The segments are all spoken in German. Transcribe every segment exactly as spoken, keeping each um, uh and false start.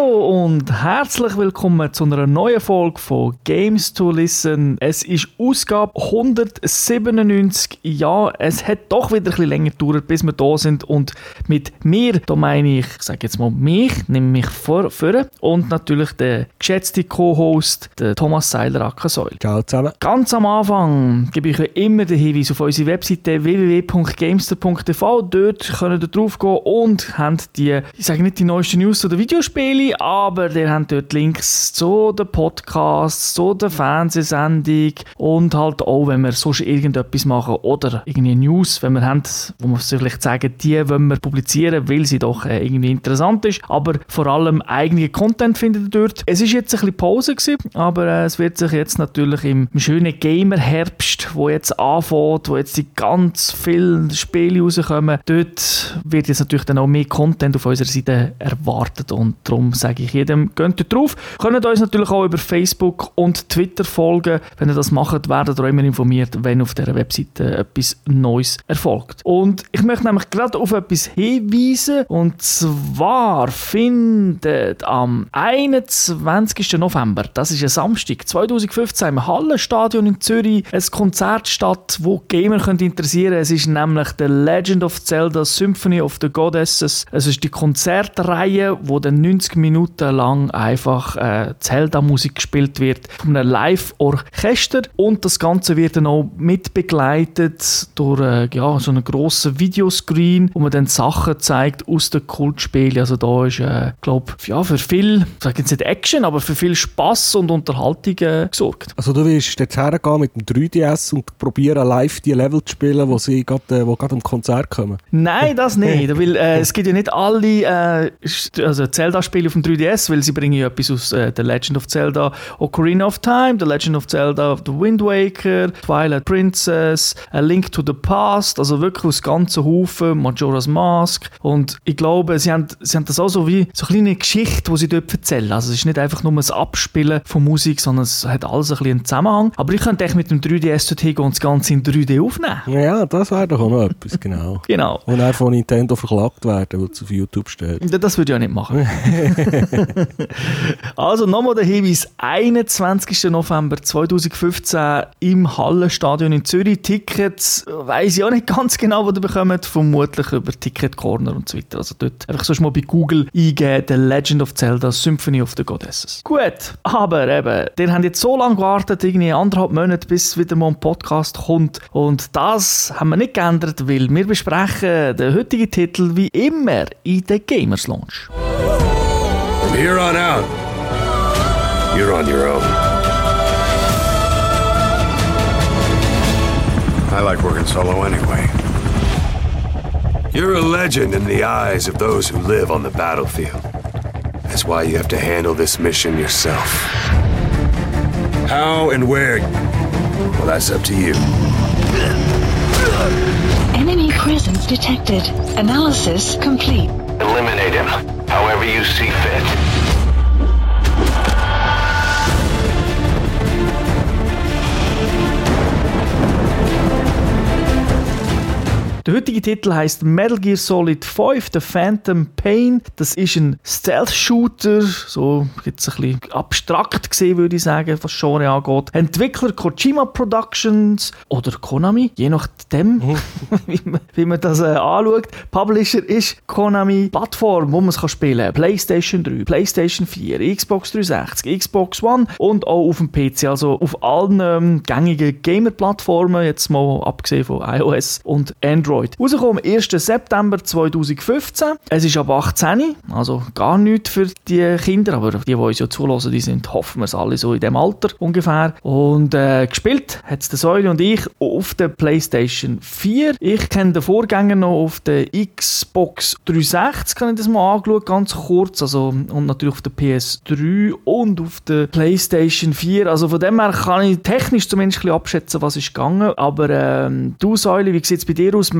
Hallo und herzlich willkommen zu einer neuen Folge von Games to Listen. Es ist Ausgabe hundertsiebenundneunzig. Ja, es hat doch wieder ein bisschen länger gedauert, bis wir da sind. Und mit mir, da meine ich, ich sage jetzt mal mich, nehme mich vor, vor und natürlich der geschätzte Co-Host, der Thomas Seiler Ackersäule. Ciao zusammen. Ganz am Anfang gebe ich euch immer den Hinweis auf unsere Webseite w w w punkt gamester punkt t v. Dort könnt ihr drauf gehen und habt die, ich sage nicht die neuesten News zu den Videospielen, aber ihr habt dort Links zu den Podcasts, zu der Fernsehsendung und halt auch, wenn wir sonst irgendetwas machen oder irgendwie News, wenn wir haben, wo wir vielleicht sagen, die wollen wir publizieren, weil sie doch äh, irgendwie interessant ist, aber vor allem eigenen Content findet ihr dort. Es ist jetzt ein bisschen Pause gewesen, aber äh, es wird sich jetzt natürlich im schönen Gamer-Herbst, wo jetzt anfängt, wo jetzt die ganz vielen Spiele rauskommen, dort wird jetzt natürlich dann auch mehr Content auf unserer Seite erwartet und darum sage ich jedem, geht dort drauf. Könnt uns natürlich auch über Facebook und Twitter folgen. Wenn ihr das macht, werdet ihr auch immer informiert, wenn auf dieser Webseite etwas Neues erfolgt. Und ich möchte nämlich gerade auf etwas hinweisen, und zwar findet am einundzwanzigsten November, das ist ein Samstag, zweitausendfünfzehn im Hallenstadion in Zürich, ein Konzert statt, wo Gamer können interessieren. Es ist nämlich The Legend of Zelda Symphony of the Goddesses. Es ist die Konzertreihe, wo dann neunzig Minuten lang einfach äh, Zelda-Musik gespielt wird von einem Live-Orchester, und das Ganze wird dann auch mitbegleitet durch äh, ja, so einen grossen Videoscreen, wo man dann Sachen zeigt aus den Kultspielen. Also da ist, äh, glaube ja, für viel, ich sage jetzt nicht Action, aber für viel Spass und Unterhaltung äh, gesorgt. Also du willst jetzt hergehen mit dem drei D S und probieren live die Level zu spielen, wo sie gerade äh, wo gerade am Konzert kommen? Nein, das nicht, weil äh, es gibt ja nicht alle äh, also Zelda-Spiele auf dem drei D S, weil sie bringen ja etwas aus äh, The Legend of Zelda Ocarina of Time, The Legend of Zelda The Wind Waker, Twilight Princess, A Link to the Past, also wirklich aus ganzen Haufen, Majora's Mask, und ich glaube, sie haben, sie haben das auch so wie so eine kleine Geschichte, die sie dort erzählen. Also es ist nicht einfach nur ein Abspielen von Musik, sondern es hat alles ein bisschen einen Zusammenhang. Aber ich könnte echt mit dem drei D S dort hingehen und das Ganze in drei D aufnehmen. Ja, das wäre doch auch noch etwas, genau. Genau. Und dann von Nintendo verklagt werden, weil es auf YouTube steht. Das würde ich auch nicht machen. Also nochmal der Hinweis, einundzwanzigsten November zweitausendfünfzehn im Hallenstadion in Zürich. Tickets weiss ich auch nicht ganz genau, was ihr bekommt, vermutlich über Ticket Corner und so weiter. Also dort einfach sonst mal bei Google eingeben, The Legend of Zelda Symphony of the Goddesses. Gut, aber eben, ihr habt jetzt so lange gewartet, irgendwie anderthalb Monate, bis wieder mal ein Podcast kommt, und das haben wir nicht geändert, weil wir besprechen den heutigen Titel wie immer in der Gamers Lounge. From here on out, you're on your own. I like working solo anyway. You're a legend in the eyes of those who live on the battlefield. That's why you have to handle this mission yourself. How and where? Well, that's up to you. Enemy presence detected. Analysis complete. Eliminate him, however you see fit. Der heutige Titel heisst Metal Gear Solid fünf, The Phantom Pain. Das ist ein Stealth-Shooter, so jetzt ein bisschen abstrakt gesehen, würde ich sagen, was Genre angeht. Entwickler Kojima Productions oder Konami, je nachdem, mhm. wie, man, wie man das äh, anschaut. Publisher ist Konami. Plattform, wo man es kann spielen kann: PlayStation drei, PlayStation vier, Xbox dreihundertsechzig, Xbox One und auch auf dem P C. Also auf allen ähm, gängigen Gamer-Plattformen, jetzt mal abgesehen von iOS und Android. Rausgekommen am ersten September zweitausendfünfzehn. Es ist ab achtzehn, also gar nichts für die Kinder, aber die, die uns ja zulassen, die sind, hoffen wir es alle so in dem Alter ungefähr. Und äh, gespielt hat es der Säule und ich auf der PlayStation vier. Ich kenne den Vorgänger noch auf der Xbox dreihundertsechzig, habe ich das mal angeschaut, ganz kurz, also, und natürlich auf der P S drei und auf der PlayStation vier. Also von dem her kann ich technisch zumindest ein bisschen abschätzen, was ist gegangen. Aber ähm, du, Säule, wie sieht es bei dir aus?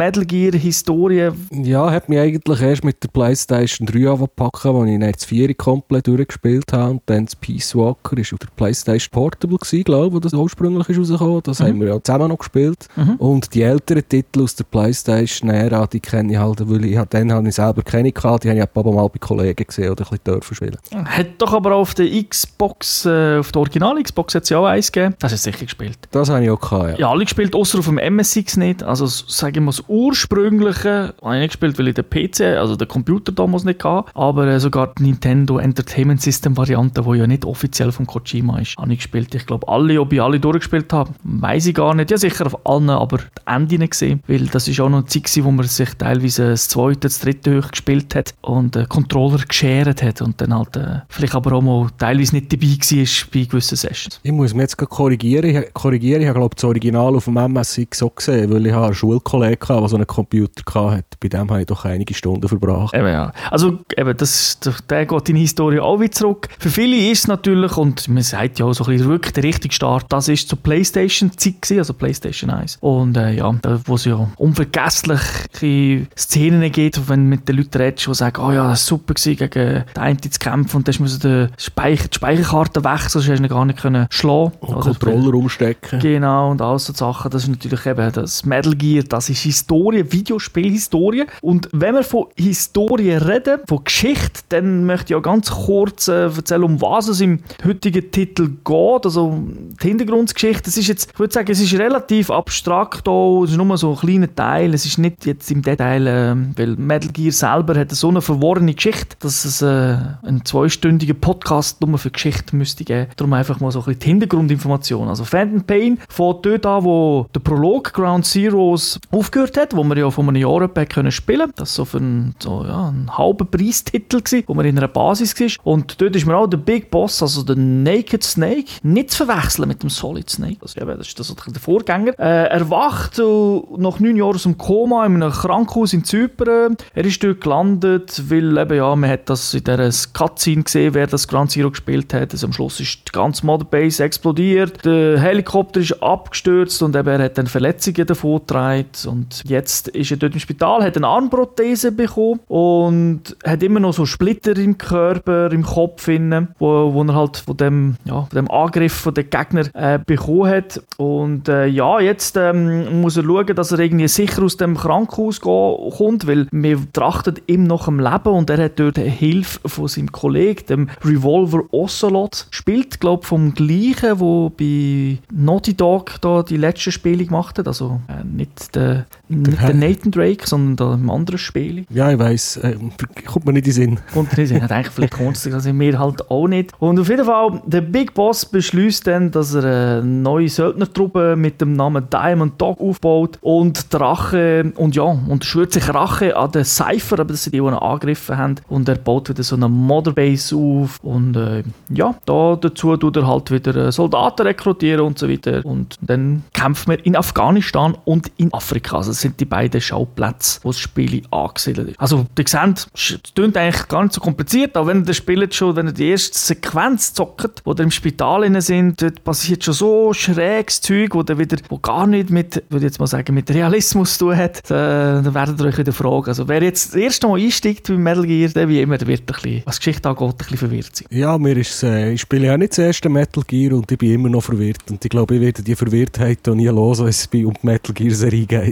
Metal Gear Historie? Ja, hat mich eigentlich erst mit der PlayStation drei angepackt, wo ich dann das vier komplett durchgespielt habe und dann das Peace Walker ist auf der PlayStation Portable gewesen, glaube ich, wo das ursprünglich ist rausgekommen. Das mhm. haben wir ja zusammen noch gespielt. Mhm. Und die älteren Titel aus der PlayStation-Ära, die kenne ich halt, weil ich dann habe ich selber keine gehabt, die habe ich ein paar Mal bei Kollegen gesehen oder ein bisschen dürfen spielen. Hat doch aber auch auf der Xbox, äh, auf der Original-Xbox hat es ja auch eins gegeben. Das hast du sicher gespielt. Das habe ich auch gehabt, ja. Ja, alle gespielt, außer auf dem M S X nicht. Also sagen wir das ursprüngliche habe ich nicht gespielt, weil ich den P C, also den Computer damals nicht hatte. Aber äh, sogar die Nintendo Entertainment System Variante, die ja nicht offiziell von Kojima ist, habe ich gespielt. Ich glaube, alle, ob ich alle durchgespielt habe, weiss ich gar nicht. Ja, sicher auf allen, aber die Ende nicht gesehen. Weil das ist auch noch eine Zeit, wo man sich teilweise das zweite, das dritte hoch gespielt hat und äh, Controller geschert hat und dann halt äh, vielleicht aber auch mal teilweise nicht dabei war bei gewissen Sessions. Ich muss mich jetzt korrigieren. Ich, korrigieren. ich habe glaube das Original auf dem M S X auch gesehen, weil ich einen Schulkollegen hatte, der so einen Computer hatte. Bei dem habe ich doch einige Stunden verbracht. Eben, ja. Also eben, das, der geht in die Historie auch wieder zurück. Für viele ist es natürlich, und man sagt ja auch so ein bisschen wirklich der richtige Start, das ist zur PlayStation-Zeit gewesen, also PlayStation eins. Und äh, ja, da wo es ja unvergessliche Szenen gibt, wenn mit den Leuten redest, die sagen, oh ja, das war super gewesen, gegen den einen zu kämpfen und dann musst du die, Speicher, die Speicherkarte wechseln, sonst hast du ihn gar nicht können schlagen. Und also, Controller umstecken. Genau, und all so Sachen. Das ist natürlich eben das Metal Gear, das ist Historie, Videospielhistorie. Und wenn wir von Historie reden, von Geschichte, dann möchte ich auch ganz kurz äh, erzählen, um was es im heutigen Titel geht. Also die Hintergrundgeschichte, das ist jetzt, ich würde sagen, es ist relativ abstrakt auch, es ist nur so ein kleiner Teil, es ist nicht jetzt im Detail, äh, weil Metal Gear selber hat so eine verworrene Geschichte, dass es äh, einen zweistündigen Podcast nur für Geschichte müsste geben. Darum einfach mal so ein bisschen die Hintergrundinformation. Also Phantom Pain von dort an, wo der Prolog Ground Zeroes aufgehört hat, wo wir ja vor einem Jahr etwa können spielen. Das war so für einen, so, ja, einen halben Preistitel gewesen, wo man in einer Basis war. Und dort ist mir auch der Big Boss, also der Naked Snake, nicht zu verwechseln mit dem Solid Snake. Das, ja, das ist das, der Vorgänger. Äh, er wacht äh, nach neun Jahren aus dem Koma in einem Krankenhaus in Zypern. Er ist dort gelandet, weil eben, ja, man hat das in dieser Cutscene gesehen, wer das Ground Zero gespielt hat. Also am Schluss ist die ganze Motherbase explodiert, der Helikopter ist abgestürzt und eben, er hat dann Verletzungen davon getragen. Und jetzt ist er dort im Spital, hat eine Armprothese bekommen und hat immer noch so Splitter im Körper, im Kopf, innen, wo, wo er halt von dem, ja, von dem Angriff von den Gegnern äh, bekommen hat. Und äh, ja, jetzt ähm, muss er schauen, dass er irgendwie sicher aus dem Krankenhaus go- kommt, weil wir trachtet ihm noch am Leben und er hat dort Hilfe von seinem Kollegen, dem Revolver Ocelot, spielt, glaube ich, vom gleichen, wo bei Naughty Dog da die letzten Spiele gemacht hat, also äh, nicht der, nicht der Nathan Drake, sondern der andere Spiele. Ja, ich weiss, äh, kommt mir nicht in den Sinn. Kommt mir nicht in den Sinn, hat eigentlich vielleicht konstig, also wir halt auch nicht. Und auf jeden Fall, der Big Boss beschließt dann, dass er eine neue Söldnertruppe mit dem Namen Diamond Dog aufbaut und Rache, und ja, und schwört sich Rache an den Cypher, aber das sind die, die ihn angegriffen haben, und er baut wieder so eine Motherbase auf und äh, ja, da dazu tut er halt wieder Soldaten rekrutieren und so weiter und dann kämpfen wir in Afghanistan und in Afrika, also das sind die beiden Schauplätze, wo das Spiel angesiedelt ist. Also, ihr seht, es klingt eigentlich gar nicht so kompliziert, aber wenn ihr das spielt schon, wenn ihr die erste Sequenz zockt, wo ihr im Spital innen sind, dort passiert schon so schräges Zeug, wo, wieder, wo gar nicht mit, würde ich jetzt mal sagen, mit Realismus zu tun hat, dann, dann werdet ihr euch wieder fragen. Also, wer jetzt das erste Mal einsteigt bei Metal Gear, der wie immer, der wird ein bisschen, was die Geschichte angeht, ein bisschen verwirrt sein. Ja, mir ist äh, ich spiele ja nicht das erste Metal Gear und ich bin immer noch verwirrt. Und ich glaube, ich werde die Verwirrtheit auch nie los, wenn es um die Metal Gear Serie geht.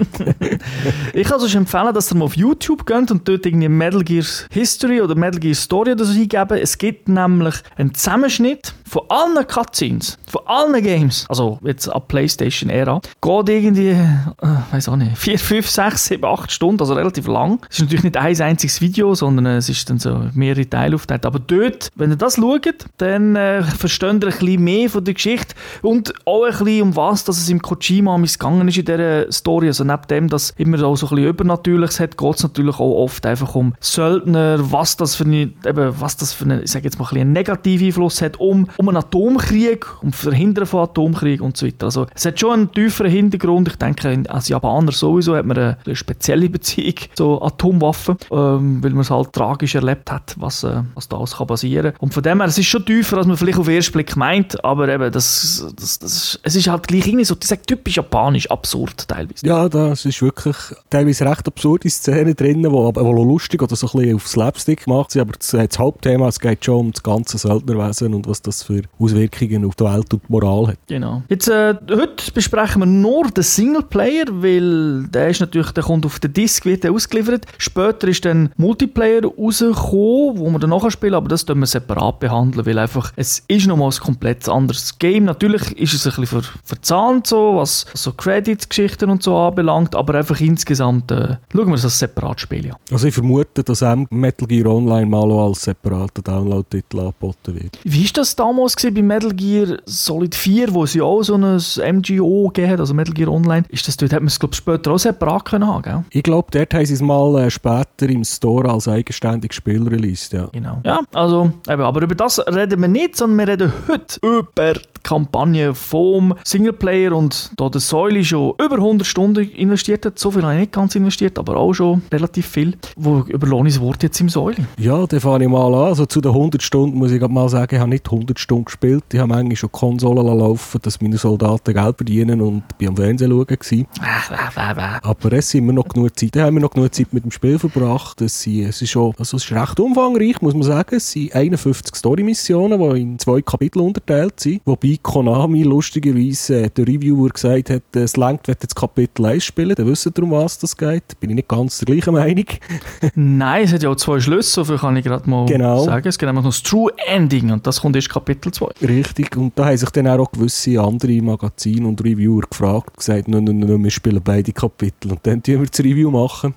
Ich kann euch empfehlen, dass ihr mal auf YouTube geht und dort irgendwie Metal Gear History oder Metal Gear Story oder so eingeben. Es gibt nämlich einen Zusammenschnitt von allen Cutscenes, von allen Games, also jetzt ab PlayStation-Ära, geht irgendwie, äh, weiß auch nicht, vier, fünf, sechs, sieben, acht Stunden, also relativ lang. Es ist natürlich nicht ein einziges Video, sondern es ist dann so mehrere Teile aufgeteilt. Aber dort, wenn ihr das schaut, dann äh, versteht ihr ein bisschen mehr von der Geschichte und auch ein bisschen um was, dass es im Kojima missgegangen ist in dieser Story. Also neben dem, dass immer auch so ein bisschen Übernatürliches hat, geht es natürlich auch oft einfach um Söldner, was das für eine, eben, was das für eine, ich sage jetzt mal, ein bisschen einen negativen Einfluss hat, um um einen Atomkrieg, um das Verhindern von Atomkrieg und so weiter. Also es hat schon einen tieferen Hintergrund. Ich denke, als Japaner sowieso hat man eine, eine spezielle Beziehung zu Atomwaffen, ähm, weil man es halt tragisch erlebt hat, was, äh, was da alles kann passieren kann. Und von dem her, es ist schon tiefer, als man vielleicht auf den ersten Blick meint, aber eben, das, das, das, es ist halt gleich irgendwie so, ich sage, typisch japanisch, absurd teilweise. Ja, das ist wirklich teilweise recht absurde Szenen drin, die aber lustig oder so ein bisschen auf Slapstick gemacht sind, aber das, das Hauptthema, es geht schon um das ganze Söldnerwesen und was das für Auswirkungen auf die Welt und die Moral hat. Genau. Jetzt, äh, heute besprechen wir nur den Singleplayer, weil der ist natürlich, der kommt auf den Disc, wird der ausgeliefert. Später ist dann Multiplayer rausgekommen, wo wir dann nachher spielen, aber das tun wir separat behandeln, weil einfach, es ist nochmal ein komplett anderes Game. Natürlich ist es ein bisschen ver- verzahnt so, was so Credits-Geschichten und so anbelangt, aber einfach insgesamt äh, schauen wir es als separat Spiel an. Also ich vermute, dass auch Metal Gear Online mal auch als separater Download-Titel angeboten wird. Wie war das damals gewesen bei Metal Gear Solid vier, wo es ja auch so ein M G O gegeben hat, also Metal Gear Online? Ist das dort, hat man es glaube ich später auch separat können haben, gell? Ich glaube, dort haben sie es mal äh, später im Store als eigenständiges Spiel released, ja. Genau. Ja, also, eben, aber über das reden wir nicht, sondern wir reden heute über die Kampagne vom Singleplayer und da der Säule schon über hundert Stunden investiert hat. So viel habe ich nicht ganz investiert, aber auch schon relativ viel. Wo überlohne ich das Wort jetzt im Säule? Ja, dann fange ich mal an. Also zu den hundert Stunden muss ich mal sagen, ich habe nicht hundert Stunden gespielt. Ich habe eigentlich schon Konsolen laufen, dass meine Soldaten Geld verdienen und bin am Fernsehen schauen gewesen. Aber es sind immer noch genug Zeit. Da haben wir noch genug Zeit mit dem Spiel verbracht. Es, sind, es, ist schon, also es ist recht umfangreich, muss man sagen. Es sind einundfünfzig Story-Missionen, die in zwei Kapitel unterteilt sind. Wobei Konami lustigerweise äh, der Reviewer gesagt hat, es reicht, wenn du das Kapitel eins spielen, dann wissen wir, um was das geht. Bin ich nicht ganz der gleichen Meinung. Nein, es hat ja auch zwei Schlüsse, so viel kann ich gerade mal genau. sagen. Es gibt nämlich noch das True Ending und das kommt erst Kapitel zwei. Richtig, und da haben sich dann auch gewisse andere Magazine und Reviewer gefragt, gesagt, nein, nein, nein, wir spielen beide Kapitel und dann tun wir das Review machen.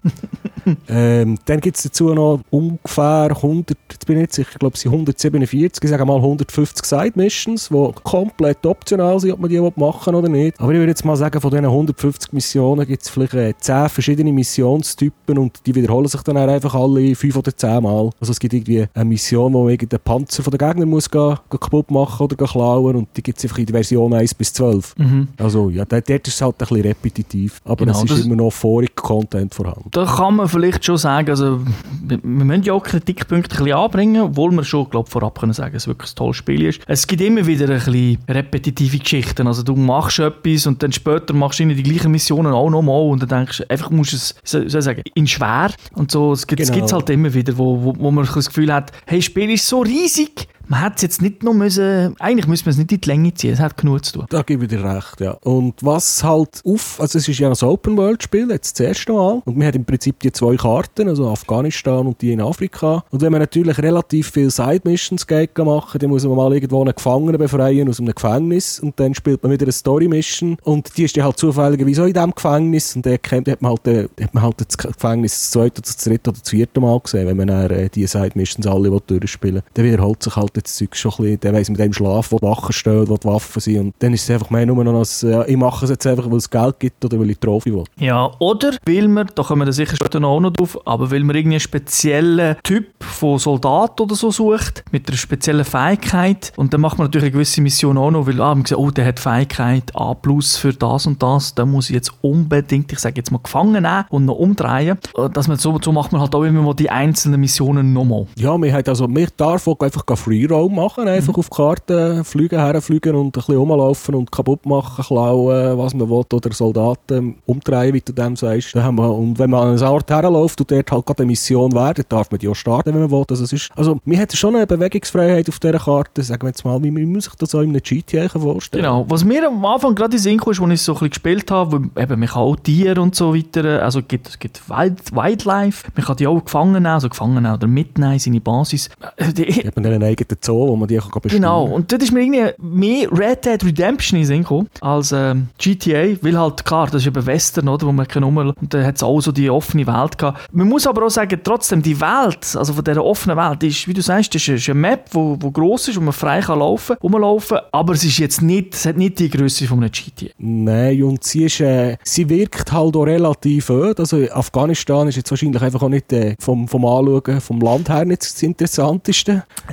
ähm, dann gibt es dazu noch ungefähr hundert, jetzt bin ich nicht sicher, ich glaube es sind hundertsiebenundvierzig, ich sage mal hundertfünfzig Side-Missions, die komplett optional sind, ob man die machen oder nicht. Aber ich würde jetzt mal sagen, von diesen hundertfünfzig Missionen gibt es vielleicht äh, zehn verschiedene Missionstypen und die wiederholen sich dann einfach alle fünf oder zehn Mal. Also es gibt irgendwie eine Mission, wo man irgendeinen Panzer von den Gegnern muss gehen, gehen kaputt machen oder klauen und die gibt es einfach in der Version eins bis zwölf. Mhm. Also ja, dort ist es halt ein bisschen repetitiv, aber genau, es ist immer noch vorig Content vorhanden. Da kann man vielleicht schon sagen, also wir, wir müssen ja auch Kritikpunkte ein bisschen anbringen, obwohl wir schon, glaube vorab können sagen, dass es wirklich ein tolles Spiel ist. Es gibt immer wieder ein bisschen repetitive Geschichten, also du machst etwas und dann später machst du die gleichen Missionen auch nochmal und dann denkst du, einfach musst du es, soll ich sagen, in schwer und so, es gibt es genau. halt immer wieder, wo, wo, wo man das Gefühl hat, hey, das Spiel ist so riesig, man hätte es jetzt nicht noch müssen, eigentlich müssen wir es nicht in die Länge ziehen, es hat genug zu tun. Da gebe ich dir recht, ja. Und was halt auf, also es ist ja ein Open-World-Spiel, jetzt das erste Mal, und man hat im Prinzip die zwei Karten, also Afghanistan und die in Afrika. Und wenn man natürlich relativ viele Side-Missions machen, dann muss man mal irgendwo einen Gefangenen befreien aus einem Gefängnis und dann spielt man wieder eine Story-Mission und die ist dann halt zufälligerweise auch in diesem Gefängnis und dann hat man halt, äh, hat man halt das Gefängnis das zweite, das dritte oder das vierte Mal gesehen, wenn man dann äh, die Side-Missions alle durchspielen will. Dann wiederholt sich halt das Zeug schon ein bisschen, dann weiss man dem Schlaf, wo die Wachen stehen, wo die Waffen sind und dann ist es einfach mehr nur noch als, äh, ich mache es jetzt einfach, weil es Geld gibt oder weil ich Trophy will. Ja, oder weil wir, da kommen wir dann sicher später noch, noch drauf, aber weil man irgendwie einen speziellen Typ von Soldat oder so sucht, mit einer speziellen Fähigkeit und dann macht man natürlich eine gewisse Mission auch noch, weil ah, man sagt, oh, der hat Fähigkeit A plus für das und das, dann muss ich jetzt unbedingt, ich sage jetzt mal, gefangen nehmen und noch umdrehen. Dass man so, so macht man halt auch immer mal die einzelnen Missionen nochmal. Ja, man hat also, man darf auch einfach Free Roam machen, einfach mhm. auf die Karte fliegen, herfliegen und ein bisschen rumlaufen und kaputt machen, klauen, was man will, oder Soldaten umdrehen, wie du dem sagst. Da haben wir, und wenn man an einen Ort herläuft und dort halt gerade eine Mission wäre, dann darf man die auch starten, wenn man will. Also, es ist, also man hat schon eine Bewegungsfreiheit auf dieser Karte, sagen wir jetzt mal, wie man sich das auch in einem G T A vorstellen. Genau, was mir am Anfang gerade in den Sinn kam, als ich so ein bisschen gespielt habe, weil eben, man kann auch Tiere und so weiter, also es gibt, es gibt Wild, Wildlife, man kann die auch gefangen nehmen, also gefangen nehmen oder mitnehmen in seine Basis. Die hat man einen eigenen Zoo, wo man die kann bestimmen. Genau, und das ist mir irgendwie mehr Red Dead Redemption in den Sinn gekommen als ähm, G T A, weil halt, klar, das ist eben Western, oder, wo man kann um, und da hat es auch so die offene Welt gehabt. Man muss aber auch sagen, trotzdem, die Welt, also von dieser offenen Welt, ist, wie du sagst, das ist eine Map, wo, wo gross ist, wo man frei kann laufen, rumlaufen, aber es ist jetzt nicht, es hat nicht die Größe von einem G T A. Nein, und sie ist, äh, sie wirkt halt auch relativ öd, also Afghanistan ist jetzt wahrscheinlich einfach auch nicht äh, vom, vom Anschauen, vom Land her nicht das Interessanteste. Ja. Was halt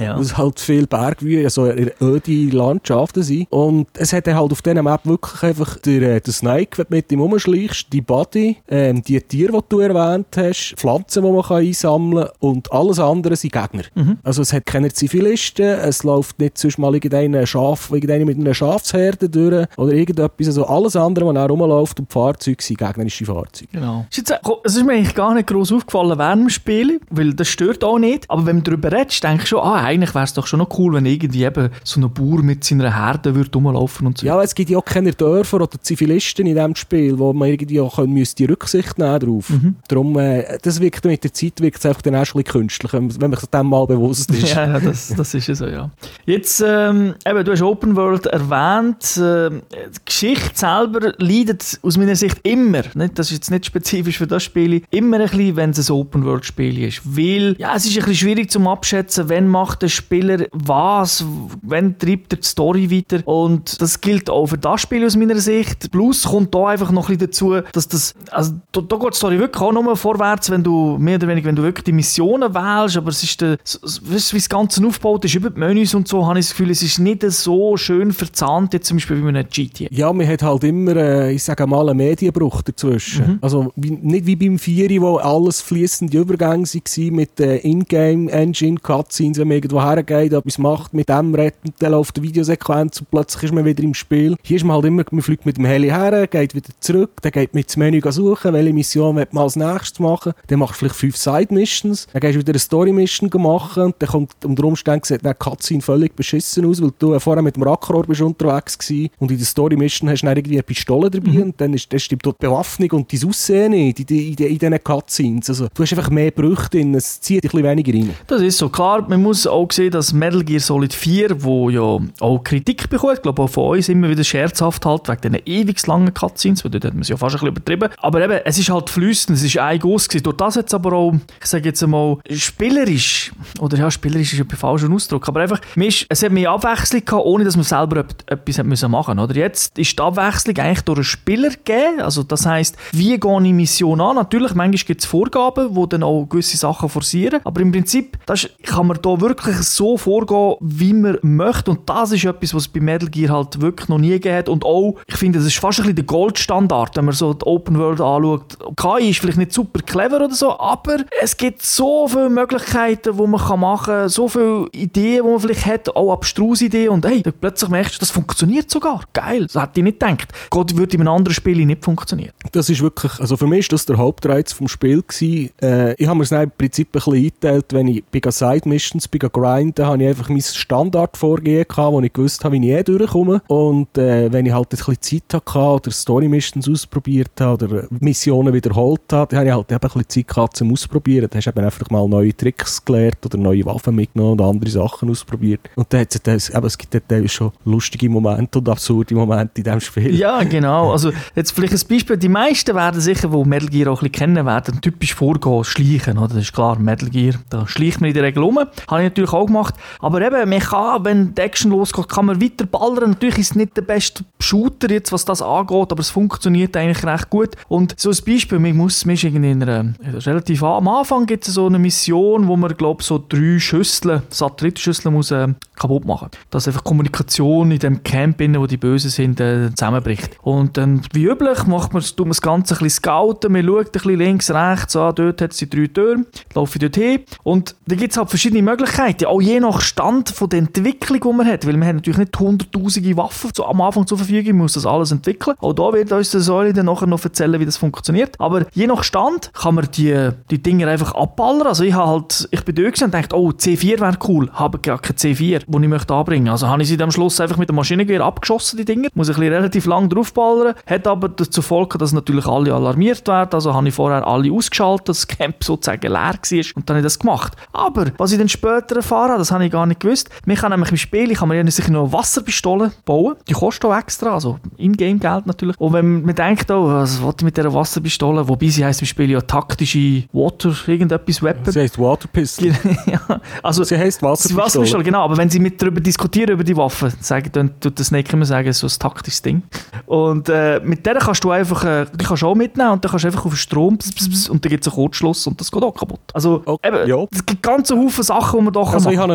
halt viel Bergwüste, so öde Landschaften sind. Und es hat dann halt auf dieser Map wirklich einfach der, der Snake, wenn du mit ihm rumschleichst, die Buddy, ähm, die Tiere, die du erwähnt hast, Pflanzen, die man kann einsammeln kann und alles andere sind Gegner. Mhm. Also es hat keine Zivilisten, es läuft nicht sonst mal irgendein Schaf, irgendeine mit einer Schafsherde durch oder irgendetwas. Also alles andere, was auch rumläuft und die Fahrzeuge sind gegnerische Fahrzeuge. Genau. Es ist mir eigentlich gar nicht gross aufgefallen während dem Spiel, weil das stört auch nicht. Aber wenn du darüber redest, denke ich schon, ah, eigentlich wäre es doch schon noch cool, wenn irgendwie eben so ein Bauer mit seiner Herde würde rumlaufen und so. Ja, es gibt ja auch keine Dörfer oder Zivilisten in diesem Spiel, wo man irgendwie auch können, müsste Rücksicht nehmen drauf. Mhm. Darum, äh, das wirkt mit der Zeit wirkt es einfach dann auch schon ein bisschen künstlich, wenn man sich dem mal bewusst ist. Ja, ja das, das ist ja so, ja. Jetzt, ähm, eben, du hast Open World erwähnt. Äh, die Geschichte selber leidet aus meiner Sicht immer, nicht, das ist jetzt nicht spezifisch für das Spiel, immer ein bisschen, wenn es ein Open World Spiel ist. Weil, ja, es ist ein bisschen schwierig zum Abschätzen, wann macht der Spieler was, wann treibt er die Story weiter. Und das gilt auch für das Spiel aus meiner Sicht. Plus kommt da einfach noch ein bisschen dazu, dass das, also da, da geht die Story wirklich auch nur vorwärts, wenn du, mehr oder weniger, wenn du wirklich die Missionen wählst, aber es ist, der, weißt du, wie das Ganze aufgebaut ist, über die Menüs und so, habe ich das Gefühl, es ist nicht so schön verzahnt, jetzt zum Beispiel wie mit einem G T A. Ja, man hat halt immer, äh, ich sage mal, einen Medienbruch dazwischen. Mhm. Also wie, nicht wie beim Vieri, wo alles fließende Übergänge waren mit äh, Ingame-Engine-Cutscenes, wenn man irgendwo hergeht, etwas macht, mit dem retten, dann läuft die Videosequenz und plötzlich ist man wieder im Spiel. Hier ist man halt immer, man fliegt mit dem Heli her, geht wieder zurück, dann geht man ins Menü suchen, welche Mission man als nächstes machen. Dann machst du vielleicht fünf Side-Missions, dann gehst du wieder eine Story-Mission machen und dann kommt unter Umständen sieht der Cutscene völlig beschissen aus, weil du vorher mit dem Rackrohr bist unterwegs gewesen und in der Story-Mission hast du dann irgendwie eine Pistole dabei mhm. und dann ist, dann stimmt dort die Bewaffnung und dein Aussehen nicht in, die, in, die, in diesen Cutscenes. Also du hast einfach mehr Brüche drin, es zieht dich ein bisschen weniger rein. Das ist so. Klar, man muss auch sehen, dass Metal Gear Solid vier, wo ja auch Kritik bekommt, ich glaube auch von uns immer wieder scherzhaft halt, wegen diesen ewig langen Cutscenes, weil dort hat man es ja fast ein bisschen übertrieben. Aber eben, es ist halt fließend, es ist ein Guss gewesen. Durch das jetzt aber auch, ich sage jetzt einmal, spielerisch, oder ja, spielerisch ist ein falscher Ausdruck, aber einfach, es hat mehr Abwechslung gehabt, ohne dass man selber etwas machen musste. Oder jetzt ist die Abwechslung eigentlich durch einen Spieler gegeben, also das heisst, wie gehe ich Mission an? Natürlich, manchmal gibt es Vorgaben, die dann auch gewisse Sachen forcieren, aber im Prinzip das kann man da wirklich so vorgehen, wie man möchte und das ist etwas, was es bei Metal Gear halt wirklich noch nie gegeben hat und auch, ich finde, das ist fast ein bisschen der Goldstandard, wenn man so die Open World anschaut. K I ist vielleicht nicht super clever oder so, aber es gibt so viele Möglichkeiten, die man machen kann, so viele Ideen, die man vielleicht hat, auch abstruse Ideen und hey, plötzlich merkst du, das funktioniert sogar. Geil, das hätte ich nicht gedacht. Gott, würde in einem anderen Spiel nicht funktionieren. Das ist wirklich, also für mich ist das der Hauptreiz vom Spiel gewesen. Äh, ich habe mir es im Prinzip ein bisschen eingeteilt, wenn ich bei Side-Missions, bei Grinden, habe ich einfach mein Standardvorgehen gehabt, wo ich gewusst habe, wie ich eh durchkomme. Und äh, wenn ich halt ein bisschen Zeit hatte oder Story-Missions ausprobiert habe oder Missionen wiederholt habe, dann habe ich halt eben ein bisschen Zeit gehabt zum Ausprobieren. Dann hast du eben einfach mal neue Tricks gelernt oder neue Waffen mitgenommen und andere Sachen ausprobiert. Und dann hat es, eben, es gibt dort schon lustige Momente und absurde Momente in diesem Spiel. Ja, genau. Also jetzt vielleicht ein Beispiel. Die meisten werden sicher, die Metal Gear auch ein bisschen kennen werden, typisch vorgehen, schleichen. Oder? Das ist klar, Metal Gear, da schleicht man in der Regel um. Habe ich natürlich auch gemacht. Aber eben, man kann, wenn die Action losgeht, kann man weiter ballern. Natürlich ist es nicht der beste Shooter jetzt, was das angeht, aber es funktioniert eigentlich recht gut. Und so ein Beispiel, man muss, man ist irgendwie in einer, relativ am Anfang gibt es so eine Mission, wo man, glaube ich, so drei Schüsseln, Satellitenschüsseln muss äh, kaputt machen. Dass einfach Kommunikation in dem Camp, innen, wo die Bösen sind, äh, zusammenbricht. Und dann, wie üblich, macht man, tut man das Ganze ein bisschen scouten, man schaut ein bisschen links, rechts, ah, dort hat es die drei Türen, laufe ich dort hin. Und da gibt es halt verschiedene Möglichkeiten, auch je nach Stand von der Entwicklung, die man hat, weil man hat natürlich nicht hunderttausende Waffen so am Anfang zur Verfügung, man muss das alles entwickeln. Auch da wird uns der Säule dann nachher noch erzählen, wie das funktioniert. Aber je nach Stand kann man die, die Dinger einfach abballern. Also ich habe halt, ich bin dort und dachte, oh, C vier wäre cool, habe gar keine C vier, die ich möchte anbringen. Also habe ich sie am Schluss einfach mit dem Maschinengewehr abgeschossen, die Dinger. Muss ein bisschen relativ lang draufballern. Hat aber dazu Folge, dass natürlich alle alarmiert werden. Also habe ich vorher alle ausgeschaltet, dass das Camp sozusagen leer war und dann habe ich das gemacht. Aber was ich dann später erfahren habe, das habe ich gar nicht gewusst. Man kann nämlich im Spiel, ich kann mir sicher noch Wasserpistolen bauen. Die kosten auch extra, also Ingame-Geld natürlich. Und wenn man denkt, oh, was will ich mit dieser Wasserpistole? Wobei sie heisst im Spiel ja taktische Water, irgendetwas Weapon. Sie heisst Water Pistol. Ja, also sie heisst Wasserpistole. Wasserpistole, genau. Aber wenn sie mit darüber diskutieren, über die Waffen, sagen, dann tut das Snake immer sagen, so ein taktisches Ding. Und äh, mit der kannst du einfach, äh, die kannst du auch mitnehmen und dann kannst du einfach auf den Strom bzz, bzz, und dann gibt es einen Kurzschluss und das geht auch kaputt. Also okay, eben, ja. es gibt ganz Haufen Sachen, die man doch also machen kann. Also ich habe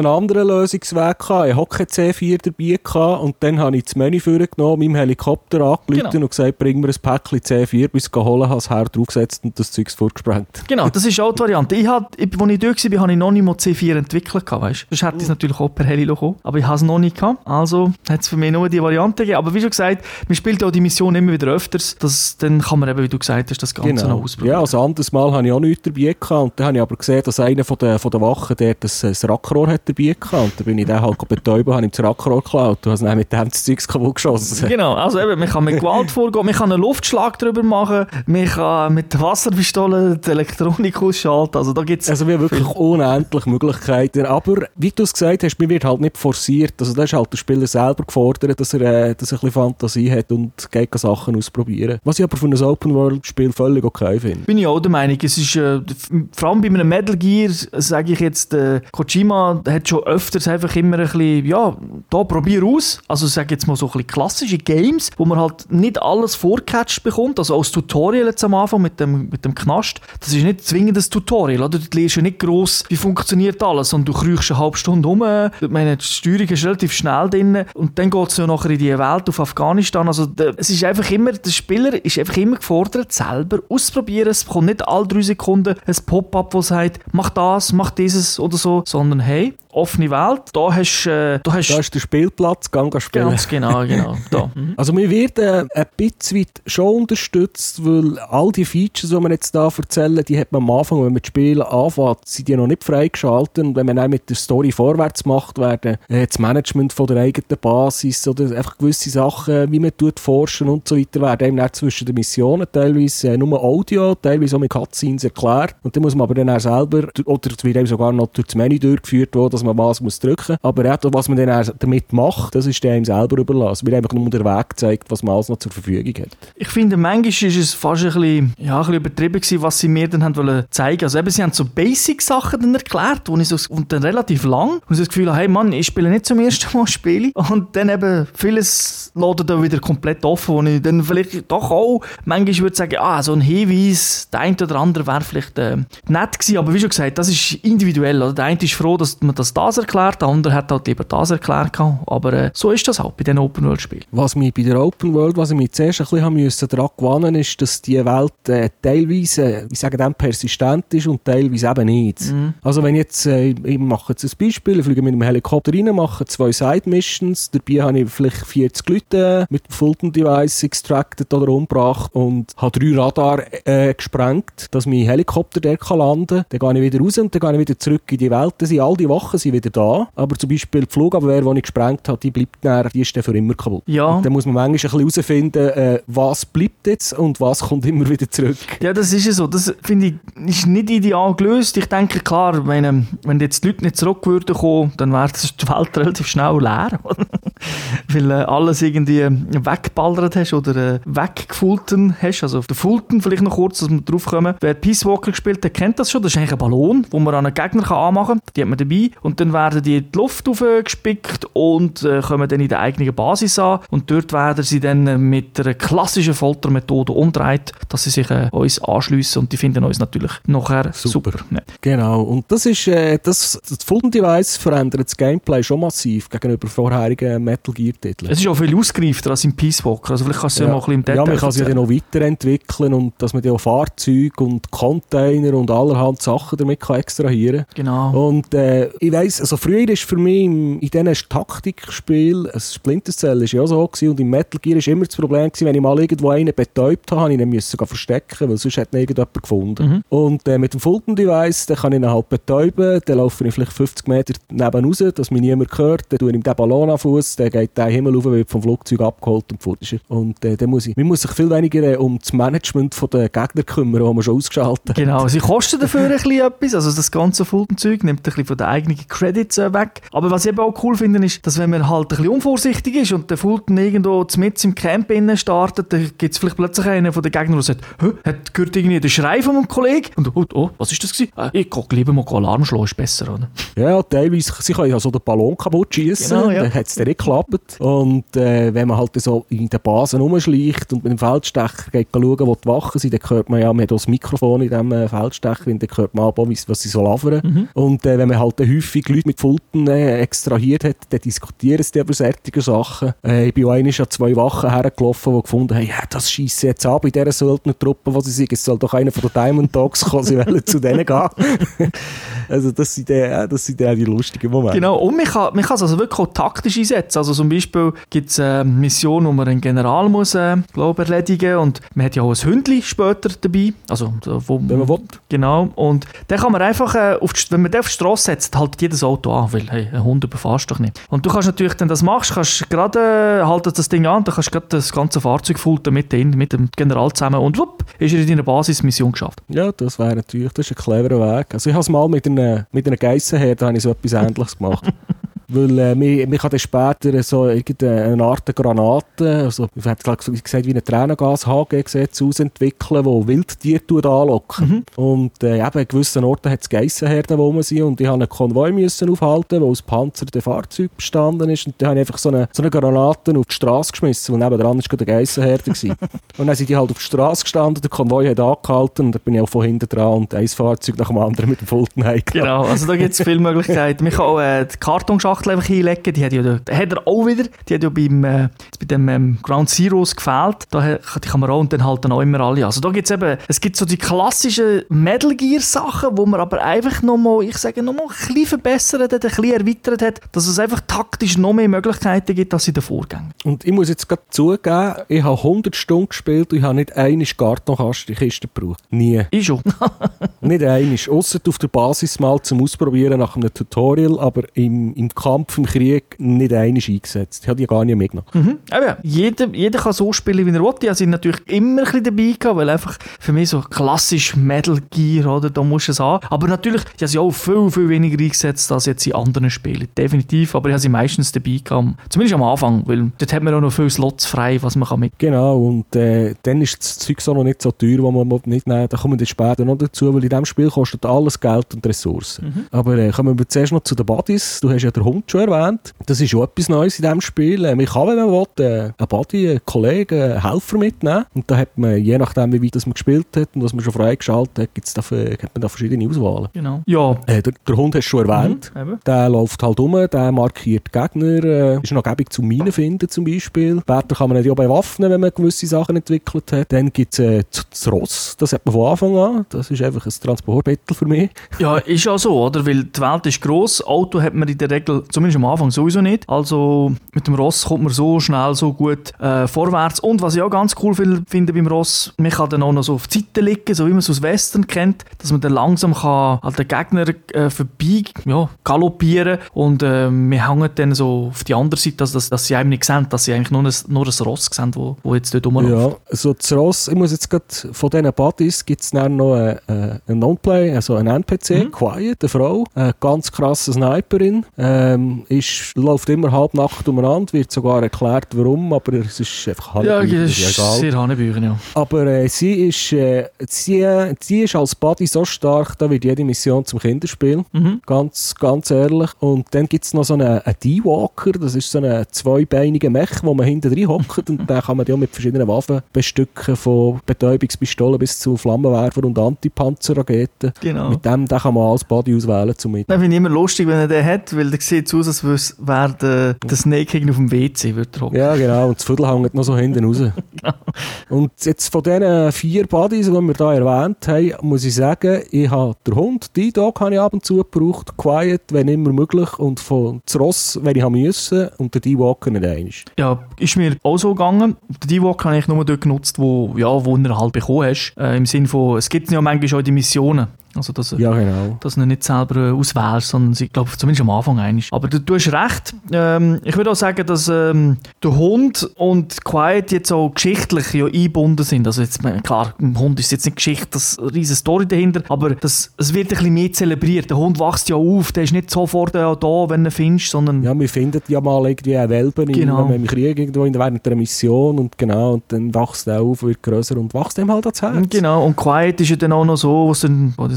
einen anderen Lösungsweg gehabt. Ich hatte kein C vier dabei gehabt und dann habe ich das Menü vorgenommen, meinem Helikopter angerufen genau. und gesagt, bring mir ein Päckchen C vier, bis ich holen, habe das Herr draufgesetzt und das Zeug vorgesprengt. Genau, das ist auch die Variante. Ich hab, als ich dort war, habe ich noch nicht mal C vier entwickelt gehabt, weißt? Sonst hätte ich es natürlich auch per Heli bekommen, aber ich habe es noch nicht gehabt. Also hat es für mich nur die Variante gegeben. Aber wie schon gesagt, man spielt auch die Mission immer wieder öfters. Das, dann kann man eben, wie du gesagt hast, das Ganze genau. noch ausprobieren. Ja, also anderes Mal habe ich auch nichts dabei gehabt und dann habe ich aber gesehen, dass einer von der, von der Wachen der das, das Rackrohr hat dabei gehabt und dann bin ich den halt betäuben, habe ihm das Rackrohr geklaut und habe dann mit dem das Zeug kaputt geschossen. Genau, also eben, man kann mit Gewalt vorgehen, man kann einen Luftschlag drüber machen, man kann mit der Wasserpistole die Elektronik ausschalten, also da gibt's also wir haben wirklich viel. Unendlich Möglichkeiten, aber wie du es gesagt hast, mir wird halt nicht forciert, also da ist halt der Spieler selber gefordert, dass er, äh, dass er ein bisschen Fantasie hat und geht Sachen ausprobieren. Was ich aber für ein Open-World-Spiel völlig okay finde. Bin ich auch der Meinung, es ist, äh, vor allem bei einem Metal Gear, sage ich jetzt, äh, Kojima hat schon öfters einfach immer ein bisschen, ja, da probier aus, also sage jetzt mal so ein bisschen klassische Games, wo man halt nicht alles vorgecatcht bekommt, also als Tutorial jetzt am Anfang mit dem, mit dem Knast, das ist nicht zwingend ein Tutorial, oder? Du lernst ja nicht gross, wie funktioniert alles und du kriechst eine halbe Stunde rum, ich meine, die Steuerung ist relativ schnell drin und dann geht es ja nachher in die Welt auf Afghanistan, also der, es ist einfach immer, der Spieler ist einfach immer gefordert, selber auszuprobieren, es bekommt nicht alle drei Sekunden ein Pop-up, das sagt, mach das, mach dieses oder so, sondern hey, offene Welt, da hast äh, da hast da ist der Spielplatz, gang spielen. Ganz genau, genau. Da. Mhm. Also wir werden ein bisschen weit schon unterstützt, weil all die Features, die wir jetzt hier erzählen, die hat man am Anfang, wenn man das Spiel anfängt, sind die noch nicht freigeschaltet und wenn man dann mit der Story vorwärts macht, werden äh, das Management von der eigenen Basis oder einfach gewisse Sachen, wie man tut, forschen und so weiter, werden eben auch zwischen den Missionen teilweise äh, nur Audio, teilweise auch mit Cutscenes erklärt und dann muss man aber dann auch selber, oder es wird eben sogar noch durch das Menü durchgeführt, wo dass man was muss drücken. Aber ja, was man dann damit macht, das ist dem selber überlassen. Mir einfach nur der Weg gezeigt, was man alles noch zur Verfügung hat. Ich finde, manchmal ist es fast ein bisschen, ja, ein bisschen übertrieben gewesen, was sie mir dann haben wollen zeigen. Also eben, sie haben so Basic-Sachen dann erklärt, wo ich so, und dann relativ lang, und ich das Gefühl habe, hey Mann, ich spiele nicht zum ersten Mal Spiele. Und dann eben vieles lädt dann wieder komplett offen, wo ich dann vielleicht doch auch manchmal würde sagen, ah, so ein Hinweis, der eine oder andere wäre vielleicht äh, nett gewesen, aber wie schon gesagt, das ist individuell. Oder? Der eine ist froh, dass man das das erklärt, der andere hat halt lieber das erklärt. Aber äh, so ist das halt bei diesen Open-World-Spielen. Was mich bei der Open-World, was ich mich zuerst ein bisschen müssen daran gewöhnen, ist, dass die Welt äh, teilweise, ich sage dann, persistent ist und teilweise eben nicht. Mhm. Also wenn jetzt, äh, ich mache jetzt ein Beispiel, ich fliege mit einem Helikopter rein, mache zwei Side-Missions, dabei habe ich vielleicht vierzig Leute mit dem Fulton-Device extracted oder umgebracht und habe drei Radar äh, gesprengt, dass mein Helikopter dort kann landen kann. Dann gehe ich wieder raus und dann gehe ich wieder zurück in die Welt. Dann sind all die Wachen sind wieder da, aber zum Beispiel die Flugabwehr, die ich gesprengt habe, die bleibt dann, die ist dann für immer kaputt. Ja. Und dann muss man manchmal ein bisschen herausfinden, äh, was bleibt jetzt und was kommt immer wieder zurück. Ja, das ist ja so. Das finde ich ist nicht ideal gelöst. Ich denke, klar, wenn, wenn jetzt die Leute nicht zurück würden kommen, dann wäre die Welt relativ schnell leer. Weil äh, alles irgendwie weggeballert hast oder äh, weggefulten hast. Also auf der Fulton vielleicht noch kurz, dass wir drauf kommen. Wer Peace Walker gespielt hat, kennt das schon. Das ist eigentlich ein Ballon, den man an einen Gegner kann anmachen kann. Die hat man dabei. Und dann werden die in die Luft aufgespickt und äh, kommen dann in der eigenen Basis an. Und dort werden sie dann äh, mit einer klassischen Foltermethode umdreht, dass sie sich äh, uns anschliessen und die finden uns natürlich nachher super. super. Ja. Genau. Und das ist, äh, das, das Fulton-Device verändert das Gameplay schon massiv gegenüber vorherigen Metal Gear-Titeln. Es ist auch viel ausgereifter als im Peace Walker. Also vielleicht kannst du ja, ja noch ein bisschen im Detail Ja, man kann sich ja noch weiterentwickeln und dass man ja auch Fahrzeuge und Container und allerhand Sachen damit kann extrahieren kann. Genau. Und äh, ich weiss, also früher ist für mich in, in diesen Taktikspielen, ein Splinter Cell war ja auch so gewesen, und im Metal Gear war immer das Problem gewesen, wenn ich mal irgendwo einen betäubt habe, habe ich ihn müssen verstecken, weil sonst hat ihn irgendjemand gefunden. Mhm. Und äh, mit dem Fulton-Device, dann kann ich ihn halt betäuben, dann laufe ich vielleicht fünfzig Meter neben raus, dass mich niemand hört, dann tue ich ihm den Ballon an Fuß, dann geht der Himmel rauf, wird vom Flugzeug abgeholt und fort ist er. Und äh, dann muss ich, man muss sich viel weniger äh, um das Management der Gegner kümmern, die man schon ausgeschaltet hat. Genau, sie kosten dafür ein bisschen etwas, also das ganze Fulton-Zeug nimmt ein bisschen von den eigenen Credits äh, weg. Aber was ich eben auch cool finde, ist, dass wenn man halt ein bisschen unvorsichtig ist und der Fulton irgendwo mitten im Camp innen startet, dann gibt es vielleicht plötzlich einen von den Gegnern, der sagt, hä, hat gehört irgendwie den Schrei von einem Kollegen? Und oh, oh, was ist das gewesen? Äh, ich gehe lieber mal Alarm schlagen, ist besser, oder? Ja, teilweise, sie können ja so den Ballon kaputt schiessen, genau, ja. Dann hat es dann nicht geklappt. Und äh, wenn man halt so in den Basen rumschleicht und mit dem Feldstecher geht schauen, wo die Wachen sind, dann hört man ja, man hat auch das Mikrofon in diesem äh, Feldstecher, und dann hört man ab, was sie so labern. Mhm. Und äh, wenn man halt häufig häufig Leute mit Fulton äh, extrahiert hat, dann diskutieren sie über solche Sachen. Äh, ich bin auch einmal an zwei Wachen hergelaufen, die gefunden haben, ja, das schiessen jetzt ab in dieser Söldnertruppe, wo sie sind. Es soll doch einer von den Diamond Dogs kommen, sie wollen zu denen gehen. Also das sind dann die, die lustigen Momente. Genau, und man kann, man kann es also wirklich auch taktisch einsetzen. Also zum Beispiel gibt es eine Mission, wo man einen General muss, äh, glaube, erledigen und man hat ja auch ein Hündchen später dabei. Also, wo, wenn man will. Genau, und dann kann man einfach, äh, auf die, wenn man den auf die Strasse setzt, halt jedes Auto an, weil hey, ein Hund überfährst du doch nicht. Und du kannst natürlich, wenn du das machst, kannst gerade äh, halt das Ding an, dann kannst du gerade das ganze Fahrzeug fulten mit, den, mit dem General zusammen und wupp, ist er in deiner Basismission geschafft. Ja, das wäre natürlich, das ist ein cleverer Weg. Also ich habe es mal mit einer, mit einer Geissenherde, habe ich so etwas Ähnliches gemacht. Weil äh, man, man kann dann später so irgendeine Art Granate, also ich hätte gesagt wie eine Tränengas-H G-Gesetz ausentwickeln, die Wildtiere anlocken. Mhm. Und äh, eben an gewissen Orten hat es Geissenherden, wo man sind, und ich musste einen Konvoi müssen aufhalten, der aus panzerten Fahrzeugen bestanden ist, und dann habe ich einfach so eine, so eine Granate auf die Straße geschmissen, und nebenan war gerade eine Geissenherde. Und dann sind die halt auf die Straße gestanden, der Konvoi hat angehalten, und dann bin ich auch von hinten dran und ein Fahrzeug nach dem anderen mit dem Fulton heimgegangen. Genau, also da gibt es viele Möglichkeiten. Man kann auch äh, die Kartonschachtel einfach einlegen, die hat, ja, da, hat er auch wieder, die hat ja beim, äh, bei dem ähm, Ground Zeroes gefehlt, da die kann man auch, und dann halt dann auch immer alle. Also da gibt es eben, es gibt so die klassischen Metal Gear Sachen, wo man aber einfach nochmal, ich sage nochmal, ein bisschen verbessert hat, ein bisschen erweitert hat, dass es einfach taktisch noch mehr Möglichkeiten gibt, als in den Vorgängen. Und ich muss jetzt gerade zugeben, ich habe hundert Stunden gespielt und ich habe nicht eine Kartonkiste gebraucht. Nie. Ich schon. Nicht eine. Ausser auf der Basis mal zum Ausprobieren nach einem Tutorial, aber im, im Kampf, im Krieg nicht eine eingesetzt. Ich habe die gar nicht mitgenommen. Mhm. Aber ja, jeder, jeder kann so spielen, wie er will. Ich habe sie natürlich immer ein bisschen dabei gehabt, weil einfach für mich so klassisch Metal Gear, oder, da musst du es haben. Aber natürlich, ich habe sie auch viel, viel weniger eingesetzt als jetzt in anderen Spielen. Definitiv, aber ich habe sie meistens dabei gehabt. Zumindest am Anfang, weil dort hat man auch noch viele Slots frei, was man kann mit. Genau, und äh, dann ist das Zeug so noch nicht so teuer, wo man nicht nehmen. Da kommen wir dann später noch dazu, weil in diesem Spiel kostet alles Geld und Ressourcen. Mhm. Aber äh, kommen wir zuerst noch zu den Buddies. Du hast ja den Hund schon erwähnt. Das ist auch etwas Neues in diesem Spiel. Man kann, wenn man will, äh, einen Buddy, einen Kollegen, einen Helfer mitnehmen. Und da hat man, je nachdem, wie weit das man gespielt hat und was man schon freigeschaltet hat, gibt's da, hat man da verschiedene Auswahlen. Genau. Ja. Äh, der, der Hund hast du schon erwähnt. Mhm, der läuft halt rum, der markiert Gegner. Äh, ist noch gäbig zum Minen finden zum Beispiel. Später kann man ihn ja bewaffnen, wenn man gewisse Sachen entwickelt hat. Dann gibt es äh, das Ross. Das hat man von Anfang an. Das ist einfach ein Transportmittel für mich. Ja, ist ja so, oder? Weil die Welt ist gross. Auto hat man in der Regel, zumindest am Anfang, sowieso nicht. Also mit dem Ross kommt man so schnell, so gut äh, vorwärts. Und was ich auch ganz cool finde beim Ross, man kann dann auch noch so auf die Seite liegen, so wie man es aus Western kennt, dass man dann langsam kann an den Gegner äh, vorbei ja, galoppieren, und äh, wir hängen dann so auf die andere Seite, also dass, dass sie einem nicht sehen, dass sie eigentlich nur ein, nur ein Ross sehen, wo, wo jetzt dort rumläuft. Ja, also das Ross, ich muss jetzt gerade von diesen Buddies gibt es dann noch einen eine Non-Play, also einen N P C, mhm. Quiet, eine Frau, eine ganz krasse Sniperin, ähm, ist, läuft immer halb nackt umeinander, wird sogar erklärt, warum, aber es ist einfach Hanebüchen, ja, ist egal. Sehr Hanebüchen, ja. Aber äh, sie, ist, äh, sie, sie ist als Buddy so stark, da wird jede Mission zum Kinderspiel, mhm. ganz, ganz ehrlich. Und dann gibt es noch so einen, einen D-Walker, das ist so ein zweibeiniger Mech, wo man hinten drin hockt, und den kann man ja mit verschiedenen Waffen bestücken, von Betäubungspistolen bis zu Flammenwerfer und Antipanzerraketen. Genau. Mit dem den kann man als Body auswählen. Zum Das finde ich immer lustig, wenn er den hat, weil der sieht so aus, als wäre der, der Snake auf dem W C. Ja, genau, und das Viertel hängt noch so hinten raus. Genau. Und jetzt von diesen vier Buddies, die wir hier erwähnt haben, muss ich sagen, ich habe den Hund, die Dog habe ich ab und zu gebraucht, Quiet, wenn immer möglich, und von das Ross, wenn ich musste, und der D-Walker nicht einmal. Ja, ist mir auch so gegangen. Den D-Walker habe ich nur dort genutzt, wo, ja, wo er halt bekommen hast. Äh, Im Sinne von, es gibt ja manchmal schon die Missionen. Also, dass, ja, genau. dass du nicht selber auswählst, sondern ich glaube, zumindest am Anfang eigentlich. Aber du, du hast recht. Ähm, ich würde auch sagen, dass ähm, der Hund und Quiet jetzt auch geschichtlich ja eingebunden sind. Also jetzt, klar, im Hund ist jetzt nicht Geschichte, das eine riesige Story dahinter, aber das, es wird ein bisschen mehr zelebriert. Der Hund wächst ja auf, der ist nicht sofort da, wenn du ihn findest, sondern... Ja, wir finden ja mal irgendwie einen Welpen genau. in, im Krieg irgendwo während einer Mission, und genau, und dann wächst er auf, wird grösser und wächst ihm halt ans Herz. Genau, und Quiet ist ja dann auch noch so, was dann, was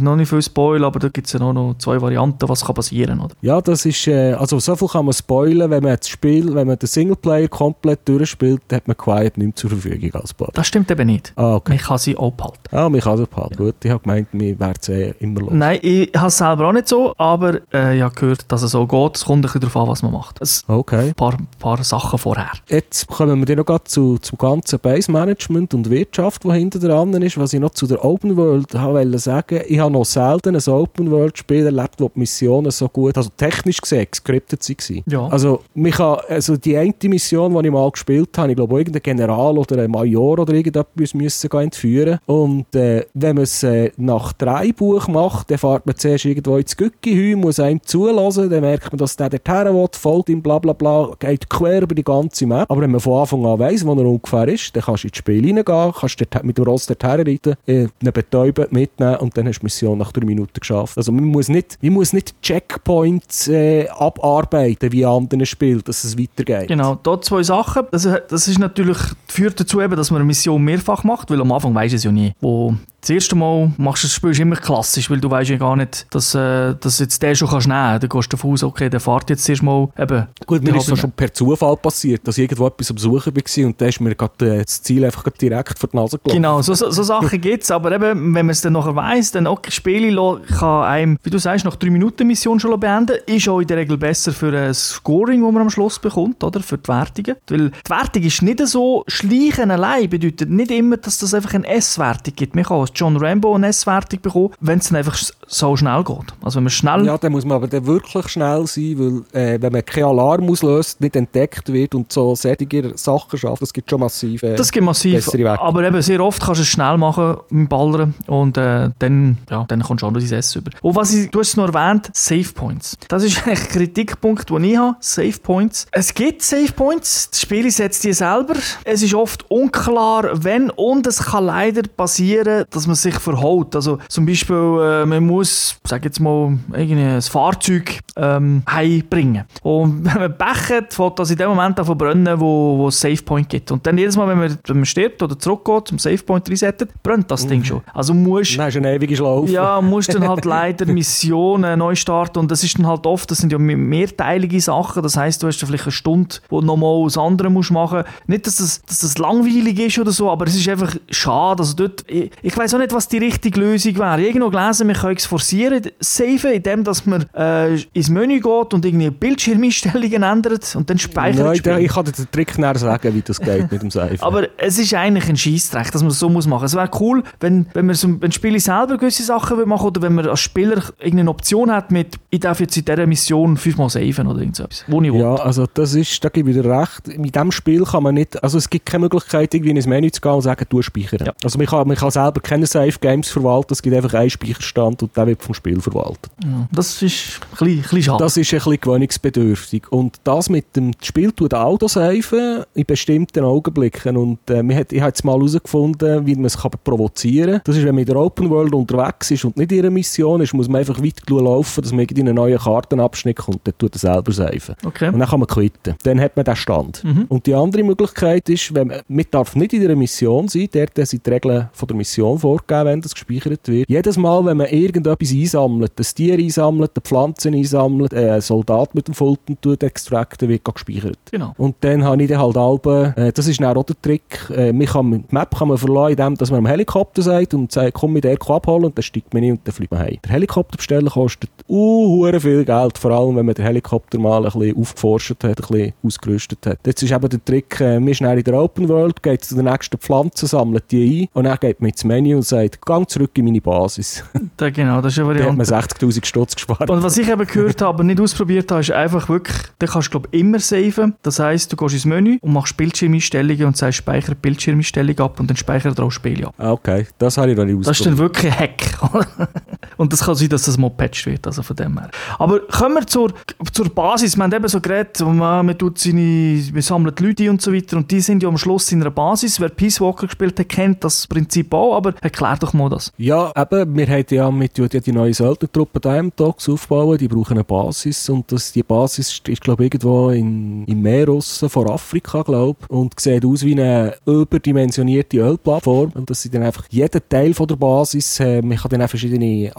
noch nicht viel spoilern, aber da gibt es ja noch, noch zwei Varianten, was kann passieren, oder? Ja, das ist, äh, also so viel kann man spoilern, wenn man das Spiel, wenn man den Singleplayer komplett durchspielt, hat man Quiet nicht mehr zur Verfügung als Bot. Das stimmt eben nicht. Ah, okay. Man kann sie abhalten. Ah, mich kann es abhalten. Gut, ich habe gemeint, mir wäre es eh immer los. Nein, ich habe es selber auch nicht so, aber äh, ich habe gehört, dass es so geht. Es kommt ein bisschen darauf an, was man macht. Ein Okay. paar, paar Sachen vorher. Jetzt kommen wir dann noch grad zu, zum ganzen Base-Management und Wirtschaft, die hinter dran ist. Was ich noch zu der Open World wollte sagen, ich habe noch selten ein Open World-Spiel erlebt, wo die Missionen so gut, also technisch gesehen, gescriptet waren. Ja. Also, mich kann, also die eine Mission, die ich mal gespielt habe, ich glaube, irgendein General oder ein Major oder irgendetwas müssen gehen entführen. Und äh, wenn man es äh, nach drei Buch macht, dann fährt man zuerst irgendwo ins Gückihü, muss einem zulassen, dann merkt man, dass der dorthin will, folgt ihm, bla bla bla, geht quer über die ganze Map. Aber wenn man von Anfang an weiss, wo er ungefähr ist, dann kannst du ins Spiel reingehen, kannst dort mit dem Ross dorthin reiten, äh, einen betäuben, mitnehmen und dann hast du die Mission nach drei Minuten geschafft. Also man muss nicht, man muss nicht Checkpoints äh, abarbeiten wie in anderen Spielen, dass es weitergeht. Genau, da zwei Sachen. Das, das ist natürlich, führt dazu eben, dass man eine Mission mehrfach macht, weil am Anfang weisst du es ja nie. Wo das erste Mal machst du das Spiel ist immer klassisch, weil du weißt ja gar nicht, dass, äh, dass jetzt der schon kannst nehmen. Dann gehst du davon aus, okay, der fährt jetzt erst mal eben. Gut, mir ist das schon per Zufall passiert, dass ich irgendwo etwas am Suchen war und dann ist mir grad, äh, das Ziel einfach grad direkt vor die Nase gelaufen. Genau, so, so, so Sachen gibt es, aber eben, wenn man es dann nachher weiss, dann okay, Spiele kann einem, wie du sagst, nach drei Minuten Mission schon beenden, ist auch in der Regel besser für ein Scoring, das man am Schluss bekommt, oder? Für die Wertungen. Weil die Wertung ist nicht so, Schleichen allein bedeutet nicht immer, dass das einfach eine S-Wertung gibt. Man kann als John Rambo eine S-Wertung bekommen, wenn es dann einfach so schnell geht. Also wenn man schnell... Ja, dann muss man aber dann wirklich schnell sein, weil äh, wenn man keinen Alarm auslöst, nicht entdeckt wird und so solche Sachen schafft, das gibt schon massiv äh, Das gibt massiv, aber eben sehr oft kannst du es schnell machen mit Ballern und äh, dann, ja, dann kommst du auch noch dein S über. Und was ich, du hast es noch erwähnt, Save Points. Das ist eigentlich ein Kritikpunkt, den ich habe, Save Points. Es gibt Save Points, das Spiel setzt die selber. Es ist oft unklar, wenn, und es kann leider passieren, dass man sich verhaut. Also zum Beispiel, äh, man muss, sag jetzt mal, ein Fahrzeug ähm, heimbringen. Und wenn man Pech hat, fängt das in dem Moment an zu brennen, wo, wo es Save Point gibt. Und dann jedes Mal, wenn man, wenn man stirbt oder zurückgeht, zum Save Point resettet, brennt das mhm. Ding schon. Also musst... Dann hast du eine ewige Schlaufe. Ja, musst dann halt leider Missionen neu starten. Und das ist dann halt oft, das sind ja mehrteilige Sachen. Das heisst, du hast ja vielleicht eine Stunde, wo du nochmal das andere musst machen. Nicht, dass das, dass das langweilig ist oder so, aber es ist einfach schade. Also dort, ich, ich weiss auch nicht, was die richtige Lösung wäre. Ich habe irgendwo gelesen, wir können es forcieren, saven, indem dass man äh, ins Menü geht und irgendwie Bildschirmeinstellungen ändert und dann speichert Nein, das Spiel. ich kann dir den Trick näher sagen, wie das geht mit dem Saven. Aber es ist eigentlich ein Scheissdreck, dass man es so machen muss. Es wäre cool, wenn, wenn man so, wenn Spiele selber gewisse Sachen machen will, oder wenn man als Spieler irgendeine Option hat mit, ich darf jetzt in dieser Mission fünfmal saven oder irgendwas, wo ich will. Ja, also das ist, da gebe ich dir recht. Mit diesem Spiel kann man nicht, also es gibt keine Möglichkeit, irgendwie in ein Menü zu gehen und sagen, du speichern. Ja. Also man kann, man kann selber keine Save Games verwalten, es gibt einfach einen Speicherstand und der wird vom Spiel verwaltet. Ja, das ist ein bisschen, ein bisschen schade. Das ist ein bisschen gewöhnungsbedürftig. Und das mit dem Spiel tut Autosaven in bestimmten Augenblicken. Und äh, man hat, ich habe jetzt mal herausgefunden, wie man es provozieren kann. Das ist, wenn man in der Open World unterwegs ist und nicht in einer Mission ist, muss man einfach weit laufen, dass man in einen neuen Kartenabschnitt kommt. Dann tut er selber saven. Okay. Und dann kann man quitten. Dann hat man den Stand. Mhm. Und die andere Möglichkeit ist, wenn man, man darf nicht in einer Mission sein, dort sind die Regeln von der Mission vorgegeben, wenn das gespeichert wird. Jedes Mal, wenn man irgendetwas einsammelt, ein Tier einsammelt, eine Pflanze einsammelt, ein Soldat mit dem Fulton tut, extracten, wird gespeichert. Genau. Und dann habe ich dann halt Alben, äh, das ist dann auch der Trick, äh, man kann, die Map kann man verlassen, indem dass man am Helikopter sagt und sagt, komm mit der abholen und dann steigt man hin und dann fliegt man heim. Der Helikopter bestellen kostet uh, viel Geld, vor allem wenn man den Helikopter mal ein bisschen aufgeforscht hat, ein bisschen ausgerüstet hat. Jetzt ist eben der Trick, äh, wir sind in der Open World, geht zu der nächsten Pflanze, sammelt die ein und dann geht man ins Menü und sagt, gang zurück in meine Basis. Da, genau, das ist eine Variante. Da hat man sechzigtausend Stutz gespart. Und was ich eben gehört habe, aber nicht ausprobiert habe, ist einfach wirklich, da kannst du glaube ich immer saven. Das heisst, du gehst ins Menü und machst Bildschirmeinstellungen und sagst, speichere Bildschirmeinstellung ab und dann speichere auch Spiele ab. Ah, okay, das habe ich noch nicht ausprobiert. Das ist dann wirklich ein Hack. Und das kann sein, dass das mal gepatcht wird, also von dem her. Aber kommen wir zur, zur Basis. Wir haben eben so geredet, man, man, tut seine, man sammelt Leute ein und so weiter und die sind ja am Schluss in einer Basis. Wer Peace Walker gespielt hat, kennt das Prinzip auch, aber erklär doch mal das. Ja, eben, wir haben ja mit ja die neue Söldnertruppe Diamond-Dogs aufbauen, die brauchen eine Basis und das, die Basis ist, glaube ich, irgendwo in, im Meer aussen vor Afrika, glaube ich, und sieht aus wie eine überdimensionierte Ölplattform und das sind dann einfach jeder Teil von der Basis, äh, man kann dann auch verschiedene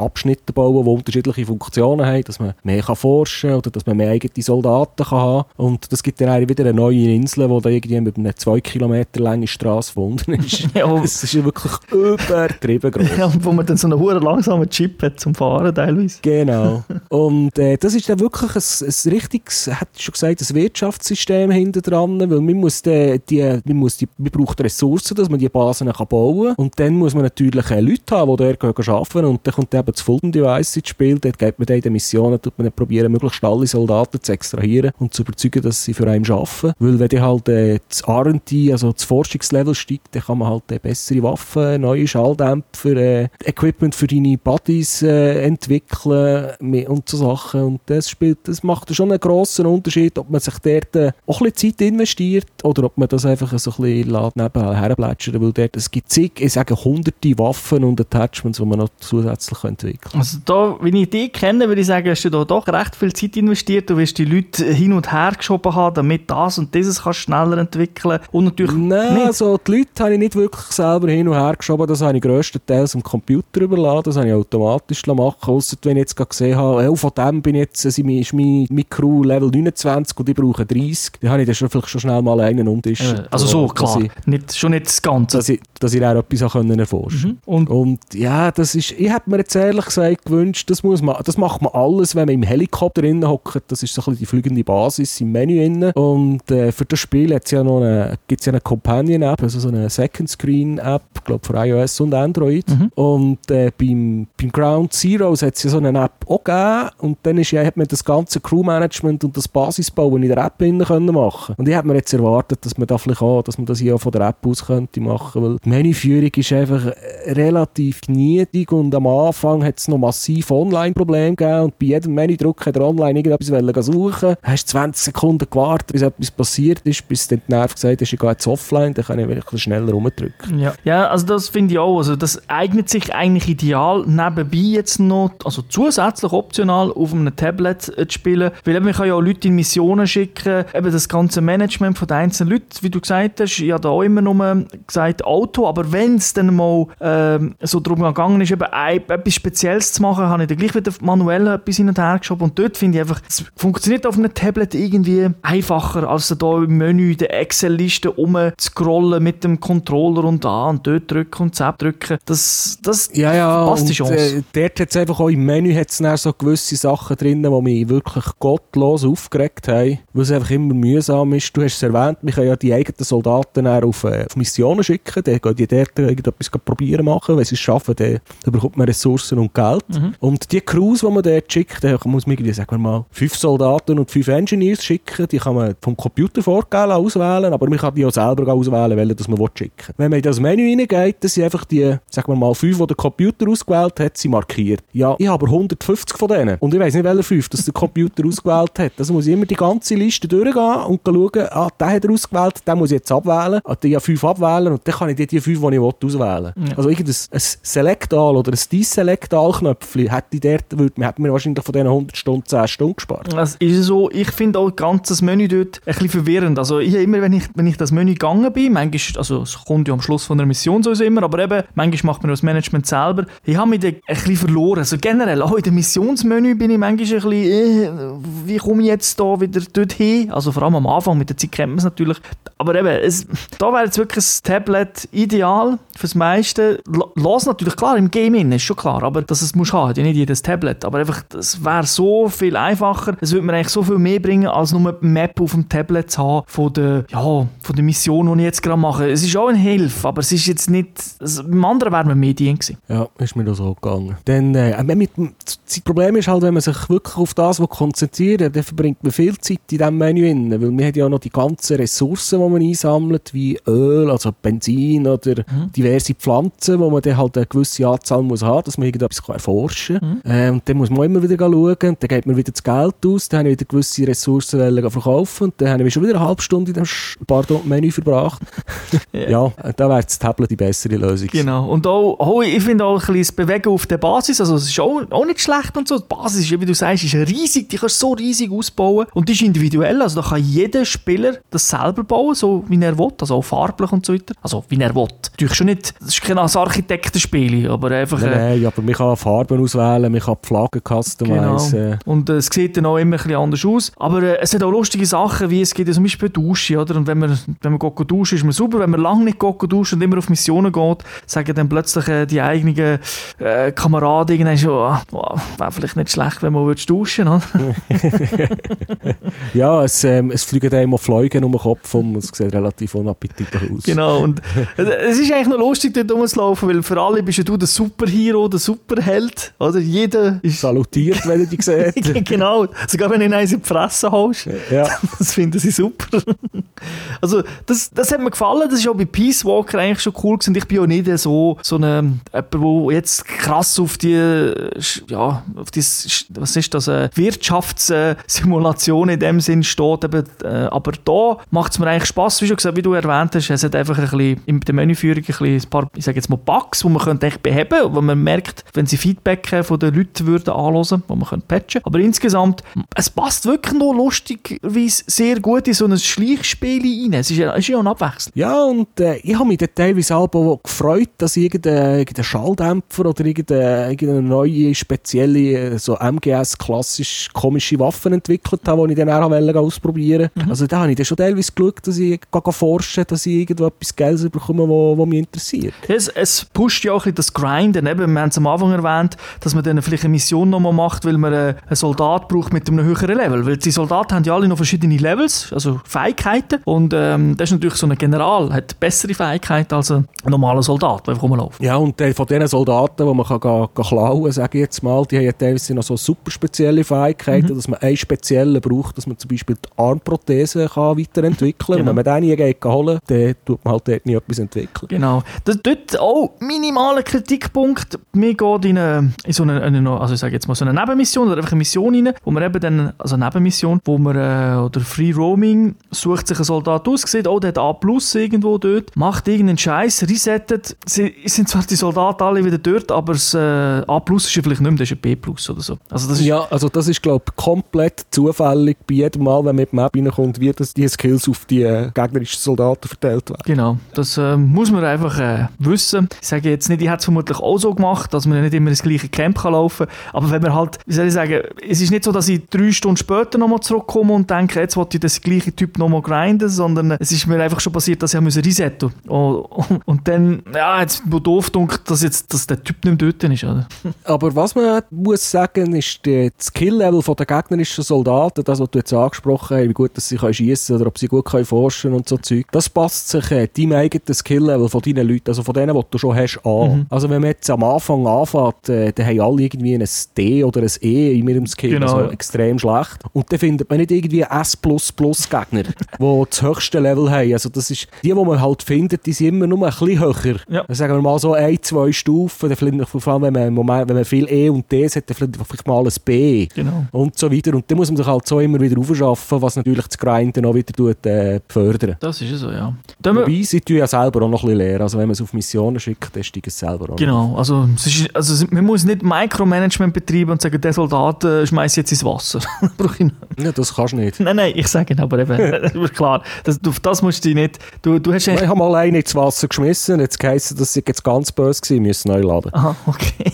Abschnitte bauen, die unterschiedliche Funktionen haben, dass man mehr kann forschen kann oder dass man mehr eigene Soldaten kann haben. Und das gibt dann auch wieder eine neue Insel, die da irgendwie mit einer zwei Kilometer langen Straße verbunden ist. Ja, das ist ja wirklich übertrieben groß. Ja, und wo man dann so einen hohen langsamen Chip hat zum Fahren teilweise. Genau. Und äh, das ist dann wirklich ein, ein richtiges, hat schon gesagt, ein Wirtschaftssystem hinter dran, weil man muss die, die, man muss die, man braucht Ressourcen, dass man die Basen kann bauen kann. Und dann muss man natürlich äh, Leute haben, die dort arbeiten. Und dann kommt eben das Fulton Device ins Spiel. Dort geht man dann in den Missionen, tut man probieren, möglichst alle Soldaten zu extrahieren und zu überzeugen, dass sie für einen arbeiten. Weil wenn die halt äh, das R und D, also das Forschungslevel steigt, dann kann man halt äh, bessere Waffen, neue Schalldämpfer, äh, Equipment für deine Buddies äh, entwickeln und so Sachen. Und das spielt, das macht schon einen grossen Unterschied, ob man sich dort äh, auch ein bisschen Zeit investiert oder ob man das einfach so ein bisschen nebenher herblätschern, weil dort, es gibt zig, ich sage hunderte Waffen und Attachments, die man noch zusätzlich entwickeln kann. Also da, wenn ich dich kenne, würde ich sagen, hast du da doch recht viel Zeit investiert. Du wirst die Leute hin und her geschoben haben, damit das und dieses kannst schneller entwickeln. Und natürlich Nein, nicht. Also die Leute habe ich nicht wirklich selber hin und her geschoben. Das habe ich grösstenteils am Computer überlassen. Das habe ich automatisch machen. Ausser wenn ich jetzt gerade gesehen habe, oh, von dem bin ich jetzt, ist mein, mein Crew Level neunundzwanzig und ich brauche dreißig. Dann habe ich dann schon, vielleicht schon schnell mal einen umtischen. Also so, klar. Ich, nicht, schon nicht das Ganze. Dass ich, dass ich dann etwas können erforschen mhm. und, und ja, das ist, ich hätte mir jetzt ehrlich gesagt gewünscht, das, muss man, das macht man alles, wenn man im Helikopter innen hockt. Das ist so ein bisschen die fliegende Basis im Menü innen. Und äh, für das Spiel gibt's ja noch eine, gibt's ja eine Companion-App, also so eine Second-Screen-App, ich glaube für iOS und Android. Mhm. Und äh, beim, beim Ground Zeroes hat es ja so eine App auch gegeben. Und dann ist ja, hat man das ganze Crew-Management und das Basisbauen in der App innen können machen. Und ich hätte mir jetzt erwartet, dass man da vielleicht auch, dass man das hier auch von der App aus könnte machen, weil die Menüführung ist einfach relativ niedrig und am Anfang hat es noch massiv Online-Probleme gegeben und bei jedem Menüdruck hat er online irgendetwas suchen. Hast zwanzig Sekunden gewartet, bis etwas passiert ist, bis dann die Nerv gesagt ist, ich gehe jetzt offline, dann kann ich wirklich schneller rumdrücken. Ja, ja, also das finde ich auch. Also das eignet sich eigentlich ideal nebenbei jetzt noch, also zusätzlich optional auf einem Tablet zu spielen, weil eben, man kann ja auch Leute in Missionen schicken, eben das ganze Management von den einzelnen Leuten, wie du gesagt hast, ich habe da auch immer nur gesagt Auto, aber wenn es dann mal ähm, so darum gegangen ist, eben ein, etwas Spezielles zu machen, habe ich dann gleich wieder manuell etwas hin und her geschoben und dort finde ich einfach, es funktioniert auf einem Tablet irgendwie einfacher, als da im Menü in der Excel-Liste rumzuscrollen mit dem Controller und da und dort drücken und Z drücken. Das, das ja, ja, passt die Chance. Äh, dort hat es einfach auch im Menü hat's dann so gewisse Sachen drin, die mich wirklich gottlos aufgeregt haben, weil es einfach immer mühsam ist. Du hast es erwähnt, wir können ja die eigenen Soldaten auf, äh, auf Missionen schicken, dann gehen die dort irgendetwas probieren machen, wenn sie es schaffen, dann, dann bekommt man Ressourcen und Geld. Mhm. Und die Crews, die man dort schickt, da muss man irgendwie, sagen wir mal, fünf Soldaten und fünf Engineers schicken, die kann man vom Computer vorgeben auswählen, aber man kann die auch selber auswählen, welche das man schicken will. Wenn man in das Menü reingeht, dann sind einfach die, sagen wir mal, fünf, die der Computer ausgewählt hat, sind markiert. Ja, ich habe aber hundertfünfzig von denen. Und ich weiss nicht, welche fünf das der Computer ausgewählt hat. Also muss ich immer die ganze Liste durchgehen und schauen, ah, den hat er ausgewählt, den muss ich jetzt abwählen, ah, die ja fünf abwählen und dann kann ich die, die fünf, die ich will, auswählen. Ja. Also irgendein ein Select-All oder ein Deselect-All-Knöpfchen hätte, dort, würde, hätte mir wahrscheinlich von diesen hundert Stunden zehn Stunden gespart. Das ist so, ich finde auch ganzes Menü dort ein bisschen verwirrend. Also ich immer, wenn ich, wenn ich das Menü gegangen bin, manchmal, also es kommt ja am Schluss von der Mission sowieso immer, aber eben, manchmal macht man das Management selber. Ich habe mich da ein bisschen verloren. Also generell, auch in dem Missionsmenü bin ich manchmal ein bisschen, äh, wie komme ich jetzt da wieder dorthin? Also vor allem am Anfang, mit der Zeit kennt man es natürlich. Aber eben, es, da wäre jetzt wirklich das Tablet ideal fürs meiste. Lass natürlich, klar, im Game in, ist schon klar, aber dass es muss haben, ja nicht jedes Tablet. Aber einfach, das wäre so viel einfacher. Es würde mir eigentlich so viel mehr bringen, als nur eine Map auf dem Tablet zu haben von der, ja, von der Mission, die ich jetzt gerade mache. Es ist auch eine Hilfe, aber es ist jetzt nicht, also, beim anderen wäre man mehr dient gewesen. Ja, ist mir das auch gegangen. Denn, äh, mit, das Problem ist halt, wenn man sich wirklich auf das konzentriert, dann verbringt man viel Zeit in diesem Menü rein, weil man hat ja noch die ganzen Ressourcen, die man einsammelt, wie Öl, also Benzin oder mhm. diverse Pflanzen, wo man dann halt eine gewisse Anzahl muss haben, dass man irgendetwas erforschen kann. Mhm. Äh, und dann muss man immer wieder schauen, dann geht man wieder das Geld aus, dann habe ich wieder gewisse Ressourcen verkaufen und dann habe ich schon wieder eine halbe Stunde in dem Pardon, Menü verbracht. ja, ja da wäre das Tablet die bessere Lösung. Genau, und auch, auch ich finde auch ein bisschen das Bewegen auf der Basis, also es ist auch, auch nicht schlecht und so. Die Basis ist, wie du sagst, ist riesig, die kannst du so riesig ausbauen und die ist individuell, also da kann jeder Spieler das selber bauen, so wie er will, also auch farblich und so weiter. Also wie er will. Natürlich schon nicht, das ist kein Architektenspiel, aber einfach... Nein, äh, nein, aber man kann Farben auswählen, man kann die Flaggen customizen. Genau. Und äh, es sieht dann auch immer ein bisschen anders aus. Aber äh, es hat auch lustige Sachen, wie es geht ja zum Beispiel Duschen, oder? Und wenn man, wenn man geht duschen, ist man super. Wenn man lange nicht geht duschen und immer auf Missionen geht, sagen dann plötzlich äh, die eigenen äh, Kameraden irgendwann schon, oh, oh, wäre vielleicht nicht schlecht, wenn man duschen würde. Ja, es, ähm, es fliegen einem auch Fliegen um den Kopf und es sieht relativ unappetitlich aus. Genau, und es ist eigentlich noch lustig, dort rumzulaufen, weil für alle bist ja du der Superhero, der Superheld, oder? Jeder ist... Salutiert, wenn er dich sieht. Genau, sogar wenn du ihn in die Fresse haust. Ja. Das finden sie super. Also, das, das hat mir gefallen, das ist auch bei Peace Walker eigentlich schon cool gewesen. Ich bin auch nicht so, so eine, jemand, der jetzt krass auf die, ja, auf die, was ist das, eine Wirtschaftssimulation in dem Sinn steht, eben, äh, aber da macht es mir eigentlich Spass, wie schon gesagt, wie du erwähnt hast, es hat einfach ein bisschen, in der Menüführung ein, bisschen ein paar, ich sage jetzt mal Bugs, die man könnte echt beheben, wo man merkt, wenn sie Feedback von den Leuten würden anhören, wo man könnte patchen. Aber insgesamt, es passt wirklich noch lustigerweise sehr gut in so ein Schleichspiel rein. Es ist ja, ist ja eine Abwechslung. Ja, und äh, ich habe mich dann teilweise auch gefreut, dass ich irgendeinen irgendein Schalldämpfer oder irgendeine, irgendeine neue, spezielle, so M G S klassisch komische Waffen entwickelt habe, die ich dann auch ausprobieren wollte. Mhm. Also da habe ich dann schon teilweise geschaut, dass ich forschen, dass ich irgendwo etwas Geld bekomme, was mich interessiert. Es, es pusht ja auch ein bisschen das Grinden. Eben, wir haben es am Anfang erwähnt, dass man dann vielleicht eine Mission nochmal macht, weil man einen Soldat braucht mit einem höheren Level. Weil die Soldaten haben ja alle noch verschiedene Levels, also Fähigkeiten. Und ähm, das ist natürlich so ein General, hat bessere Fähigkeiten als ein normaler Soldat, der einfach rumläuft. Ja, und äh, von diesen Soldaten, die man kann ga, ga klauen, sage ich jetzt mal, die haben ja teilweise noch so super spezielle Fähigkeiten, mhm. dass man einen speziellen braucht, dass man zum Beispiel die Armprothese kann weiterentwickeln kann. Genau. Wenn man den nie geht holen, dann tut man halt dort nie etwas entwickeln. Genau. Das dort auch minimaler Kritikpunkt. Wir gehen in, eine, in so eine, eine, also ich sage jetzt mal so eine Nebenmission oder einfach eine Mission rein, wo man eben dann, also eine Nebenmission, wo man, äh, oder Free Roaming, sucht sich ein Soldat aus, sieht, oh, der hat A plus irgendwo dort, macht irgendeinen Scheiß, resettet, sie sind zwar die Soldaten alle wieder dort, aber das äh, A plus ist ja vielleicht nicht mehr, das ist ein B plus oder so. Also das ist ja, also das ist, glaube ich, komplett zufällig bei jedem Mal, wenn man mit dem Map reinkommt, wie das die Skills auf die äh, gegnerischen Soldaten verteilt werden. Genau, das äh, muss man einfach äh, wissen. Ich sage jetzt nicht, ich hätte es vermutlich auch so gemacht, dass man nicht immer ins gleiche Camp kann laufen kann, aber wenn man halt, wie soll ich sagen, es ist nicht so, dass ich drei Stunden später nochmal zurückkomme und denke, jetzt wollte ich den gleichen Typ nochmal grinden, sondern es ist mir einfach schon passiert, dass ich resetten musste. Und, und dann, ja, jetzt wo doof dunkt, dass jetzt dass der Typ nicht mehr dort ist, oder? Aber was man muss sagen, ist die, das Skill-Level der gegnerischen Soldaten, das, was du jetzt angesprochen hast, wie gut dass sie schiessen können oder ob sie gut können forschen und so Zeug, das passt sich äh, deinem eigenen Skill-Level von deinen Leuten, also von denen, die du schon hast, an. Mhm. Also wenn man jetzt am Anfang anfängt, äh, dann haben alle irgendwie ein D oder ein E in ihrem Skill, genau, also extrem schlecht. Und dann findet man nicht irgendwie S plus plus Gegner, die das höchste Level haben. Also das ist, die, die man halt findet, die sind immer nur ein bisschen höher. Ja. Also sagen wir mal so ein, zwei Stufen, dann vielleicht vor allem, wenn man, Moment, wenn man viel E und D hat, dann vielleicht mal ein B. Genau. Und so weiter. Und dann muss man sich halt so immer wieder aufschaffen, was natürlich das Grinden auch wieder tut, äh, fördern. Das ist ja so, ja. Wobei, sie tun ja selber auch noch ein bisschen leer. Also wenn man es auf Missionen schickt, dann steigt es selber auch. Genau, noch. Also, es ist, also man muss nicht Micromanagement betreiben und sagen, der Soldat äh, schmeißt jetzt ins Wasser. Brauche ich nicht. Ja, das kannst du nicht. Nein, nein, ich sage aber eben, klar, das, auf das musst du nicht... Du, du hast ich habe mal einen ins Wasser geschmissen, jetzt geheißen, dass sie jetzt ganz böse war, müssen neu laden. Aha, okay.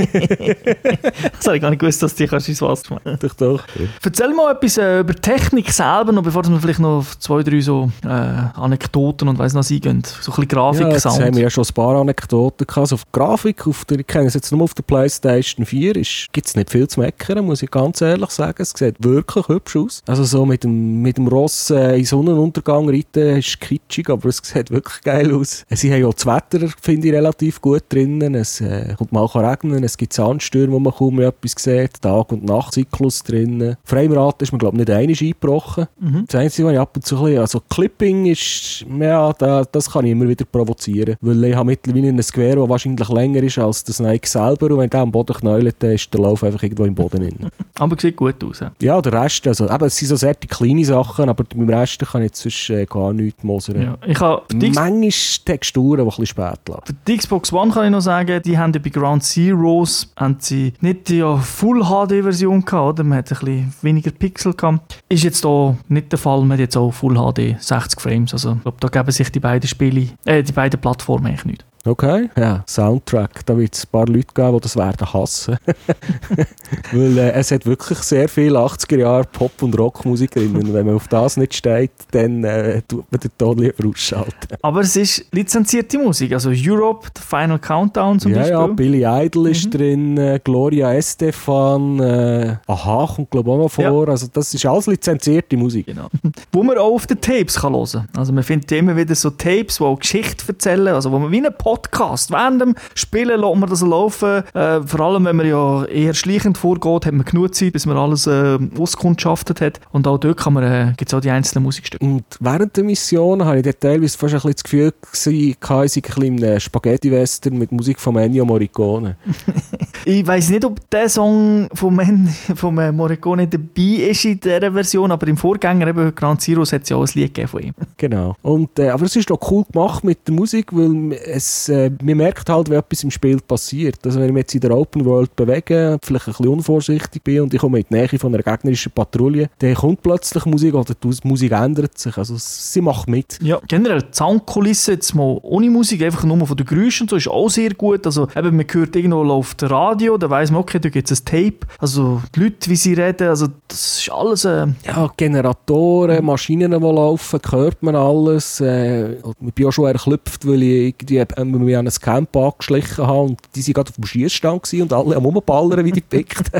Das habe ich gar nicht gewusst, dass du dich ins Wasser schmeißen. Doch, doch. Ja. Erzähl mal etwas äh, über Technik selber, noch, bevor wir vielleicht noch auf zwei, drei so äh, Anekdoten und weiss noch eingehen. So ein bisschen Grafik, ja, jetzt Sound. Haben wir ja schon ein paar Anekdoten gehabt. Also auf Grafik, auf der, ich kenne es jetzt nur auf der PlayStation vier, gibt es nicht viel zu meckern, muss ich ganz ehrlich sagen. Es sieht wirklich hübsch aus. Also so mit dem, mit dem Ross äh, in Sonnenuntergang reiten ist kitschig, aber es sieht wirklich geil aus. Sie haben ja das Wetter, finde ich, relativ gut drinnen. Es äh, kommt mal regnen, es gibt Sandstürme, wo man kaum etwas sieht. Tag- und Nachtzyklus drinnen. Framerate ist mir, glaube ich, nicht einmal eingebrochen. Mhm. Das Einzige, was ich ab und zu ein bisschen, also Clipping ist, ja, da, das kann ich immer wieder provozieren. Weil ich habe mittlerweile einen Square, der wahrscheinlich länger ist als der Snake selber. Und wenn der am Boden knäuelt, dann ist der Lauf einfach irgendwo im Boden drin. Aber sieht gut aus. Ja, ja der Rest, also eben, es sind so sehr die kleine Sachen, aber beim Rest kann ich jetzt sonst äh, gar nichts mosern. Ja, ich habe manchmal Texturen, die ein bisschen spät lassen. Für die Xbox One kann ich noch sagen, die haben ja bei Ground Zeroes haben sie nicht die ja, Full-H D-Version gehabt, oder? Man hat ein bisschen weniger Pixel gehabt. Ist jetzt hier nicht der Fall, man hat jetzt auch Full-H D, sechzig Frames. Also ich glaube, da geben sich die beiden Spiele, äh, die beiden Plattformen eigentlich nicht. Okay, ja, Soundtrack. Da wird es ein paar Leute geben, die das werden hassen. Weil äh, es hat wirklich sehr viel achtziger Jahre Pop- und Rockmusik drin. Und wenn man auf das nicht steht, dann äh, tut man den Ton lieber ausschalten. Aber es ist lizenzierte Musik, also Europe, The Final Countdown zum ja, Beispiel. Ja, Billy Idol ist Mhm. drin, äh, Gloria Estefan, äh, Aha kommt glaube ich auch noch vor. Ja. Also das ist alles lizenzierte Musik. Genau. Wo man auch auf den Tapes kann hören kann. Also man findet immer wieder so Tapes, die auch Geschichte erzählen, also wo man wie einen Podcast, während dem Spielen lässt man das laufen. Äh, vor allem, wenn man ja eher schleichend vorgeht, hat man genug Zeit, bis man alles äh, auskundschaftet hat. Und auch dort kann man, äh, gibt es auch die einzelnen Musikstücke. Und während der Mission habe ich dort teilweise fast ein bisschen das Gefühl gehabt, ich sei ein bisschen in einem Spaghetti-Western mit Musik von Ennio Morricone. Ich weiss nicht, ob der Song von Men- vom äh, Morricone dabei ist in dieser Version, aber im Vorgänger, eben Ground Zeroes, hat es ja auch ein Lied gegeben von ihm. Genau. Und, äh, aber es ist auch cool gemacht mit der Musik, weil es, äh, man merkt halt, wenn etwas im Spiel passiert. Also wenn ich mich jetzt in der Open World bewege, vielleicht ein bisschen unvorsichtig bin und ich komme in die Nähe von einer gegnerischen Patrouille, dann kommt plötzlich Musik oder die Musik ändert sich. Also sie macht mit. Ja, generell die Soundkulisse jetzt mal ohne Musik, einfach nur von den Geräuschen und so, ist auch sehr gut. Also eben, man hört irgendwo läuft Radio, da weiss man, okay, da gibt es ein Tape. Also die Leute, wie sie reden, also das ist alles... Äh, Ja, Generatoren, Maschinen, die laufen, hört man alles. Äh, ich bin auch schon erklüpft, weil ich irgendwie äh, mich an ein Camp angeschlichen habe und die waren gerade auf dem Schiessstand und alle am Rumballern wie die Pickten.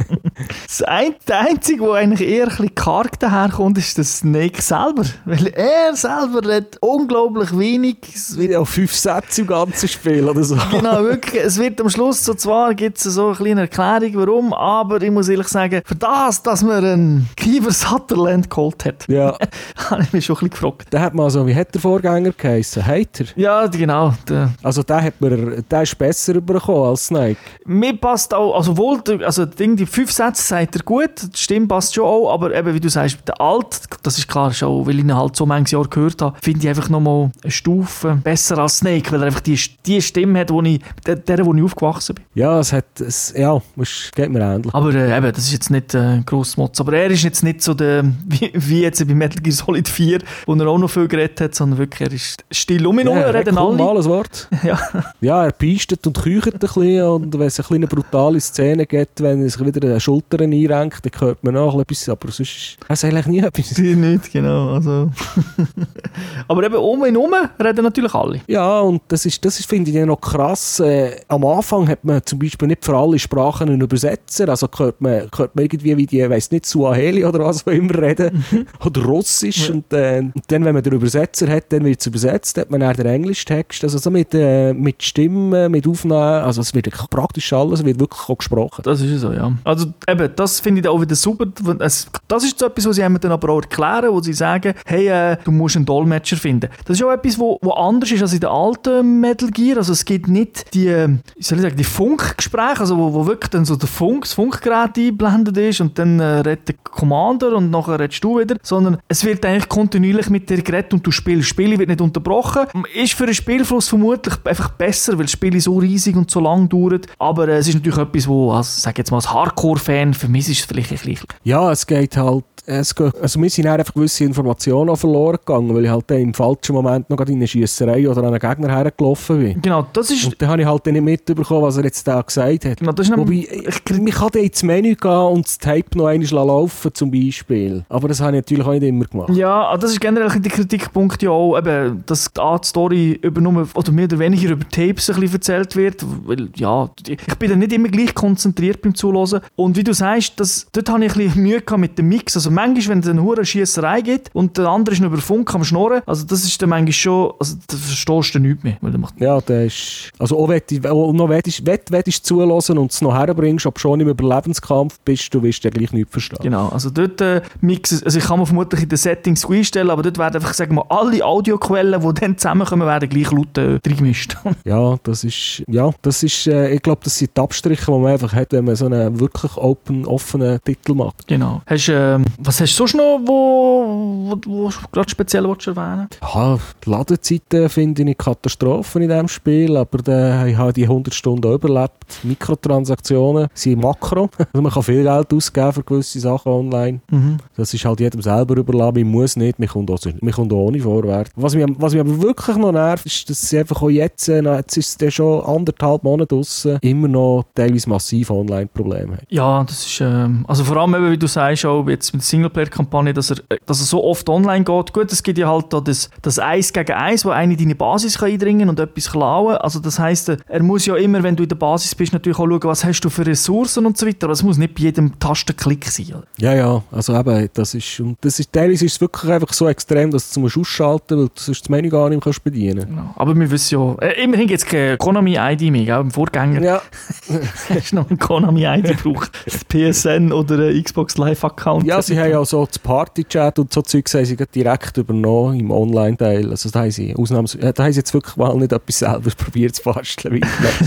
das ein, der Einzige, der eigentlich eher ein bisschen karg daherkommt, ist der Snake selber. Weil er selber redet unglaublich wenig. Es wird, Ja, fünf Sätze im ganzen Spiel oder so. genau, wirklich. Es wird am Schluss, so zwar gibt es so eine kleine Erklärung, warum, aber ich muss ehrlich sagen, für das, dass man einen Kiefer Sutherland geholt hat, Ja, habe ich mich schon ein bisschen gefragt. da hat man also, wie hat der Vorgänger geheissen? Hater? Ja, genau. Der, Also der hat mir, der ist besser übergekommen als Snake. mir passt auch, also wohl, der- also Ding, die fünf Sätze sagt er gut, die Stimme passt schon auch, aber eben, wie du sagst, der Alt, das ist klar, schon, weil ich ihn halt so manches Jahr gehört habe, finde ich einfach nochmal eine Stufe besser als Snake, weil er einfach die, die Stimme hat, wo ich, der, der, wo ich aufgewachsen bin. Ja, es hat, es, ja, es geht mir ähnlich. Aber äh, eben, das ist jetzt nicht äh, gross Motz. Aber er ist jetzt nicht so der, wie, wie jetzt bei Metal Gear Solid vier, wo er auch noch viel geredet hat, sondern wirklich, er ist still um ihn herum, Ja, er reden komm, alle. mal ein Wort. Ja. Ja, er piestet und keucht ein bisschen und wenn es eine kleine brutale Szene gibt, wenn er sich wieder die Schultern einrenkt, dann hört man auch etwas, aber sonst ist eigentlich nie etwas. Die nicht, genau. Also. Aber eben um ihn herum reden natürlich alle. Ja, und das ist, das ist finde ich ja noch krass. Äh, am Anfang hat man zum Beispiel nicht für alle Sprachen einen Übersetzer, also hört man, hört man irgendwie wie die, weiss nicht, Suaheli oder was auch immer reden, oder Russisch Ja. und, äh, und dann, wenn man den Übersetzer hat, dann wird es übersetzt, hat man dann den Englischtext, also so mit, äh, mit Stimmen, mit Aufnahmen, also es wird praktisch alles, wird wirklich auch gesprochen. Das ist so, ja. Also eben, das finde ich dann auch wieder super. Es, das ist so etwas, was sie einem dann aber auch erklären, wo sie sagen, hey, äh, du musst einen Dolmetscher finden. Das ist auch etwas, wo, wo anders ist als in den alten Metal Gear. Also es gibt nicht die, äh, wie soll ich sagen, die Funkgespräche, also wo, wo wirklich dann so der Funk, das Funkgerät eingeblendet ist und dann äh, redet der Commander und nachher redest du wieder, sondern es wird eigentlich kontinuierlich mit dir geredet und du spielst. Das Spiel wird nicht unterbrochen. Ist für den Spielfluss vermutlich einfach besser, weil das Spiel so riesig und so lang dauert. Aber äh, es ist natürlich etwas, wo, als, sag jetzt mal, als Hardcore-Fan, für mich ist es vielleicht ein bisschen... Ja, es geht halt, es geht, also mir sind dann einfach gewisse Informationen auch verloren gegangen, weil ich halt dann im falschen Moment noch gerade in eine Schiesserei oder an einen Gegner hergelaufen bin. Genau, das ist... Und dann habe ich halt dann nicht mitbekommen, was er jetzt da gesagt hat. Genau, das ist Wobei, nämlich- ich, ich kann dann ins Menü gehen und das Tape noch einmal laufen zum Beispiel. Aber das habe ich natürlich auch nicht immer gemacht. Ja, das ist generell der Kritikpunkt ja auch, eben, dass die Art Story über nur, oder mehr oder weniger über Tapes ein bisschen erzählt wird, weil, ja, ich bin dann nicht immer gleich konzentriert beim Zuhören. Und wie du sagst, das, dort habe ich ein bisschen Mühe gehabt mit dem Mix. Also manchmal, wenn es eine hure Schiesserei gibt und der andere ist noch über Funk am Schnurren, also das ist dann manchmal schon, also da verstehst du nichts mehr. Weil der macht Ja, das ist, also auch wenn du auch noch willst, willst zuhören und es noch herbringst, ob schon im Überlebenskampf bist, du wirst ja gleich nichts verstehen. Genau, also dort äh, mixen, also ich kann mir vermutlich in den Settings einstellen, aber dort werden einfach, sagen wir, alle Audioquellen, die dann zusammenkommen, werden gleich laut äh, reingemischt. Ja, das ist, ja, das ist, äh, ich glaube, das sind die Abstriche, die man einfach hat, wenn man so einen wirklich open, offenen Titel macht. Genau. Hast, ähm, was hast du sonst noch, wo, wo, wo du gerade speziell willst erwähnen? Ja, die Ladezeiten finde ich eine Katastrophe in diesem Spiel, aber da ich habe die hundert Stunden auch überlebt. Mikrotransaktionen sind Makro. Also man kann viel Geld ausgeben für gewisse Sachen online. Mhm. Das ist halt jedem selber überlassen. Ich muss nicht, man kommt auch, man kommt auch ohne vorwärts. Was mich, was mich aber wirklich noch nervt, ist, dass sie einfach auch jetzt, jetzt ist es schon anderthalb Monate draussen, immer noch teilweise massiv Online-Probleme haben. Ja, das ist, ähm, also vor allem eben, wie du sagst, auch jetzt mit der Singleplayer-Kampagne, dass er, dass er so oft online geht. Gut, es gibt ja halt da das, das eins gegen eins, wo eine deine Basis kann eindringen und etwas klauen. Also das heisst, er muss ja immer, wenn du in der Basis bist, natürlich auch schauen, was hast du für Ressourcen und so weiter. Aber es muss nicht bei jedem Tastenklick sein. Oder? Ja, ja, also eben, das ist, und das ist, teilweise ist es wirklich einfach so extrem, dass du es ausschalten musst, weil du sonst das Menü gar nicht mehr bedienen kannst. Genau. Aber wir wissen ja, äh, immerhin gibt es keine Konami-I D mehr, gell? Im Vorgänger ja. hast du noch einen Konami-I D gebraucht. P S N oder einen Xbox Live-Account. Ja, sie haben ja so das Party-Chat und so Zeugs haben sie direkt übernommen im Online-Teil. Also da haben sie Ausnahms- da haben sie jetzt wirklich mal nicht etwas selber probiert zu basteln.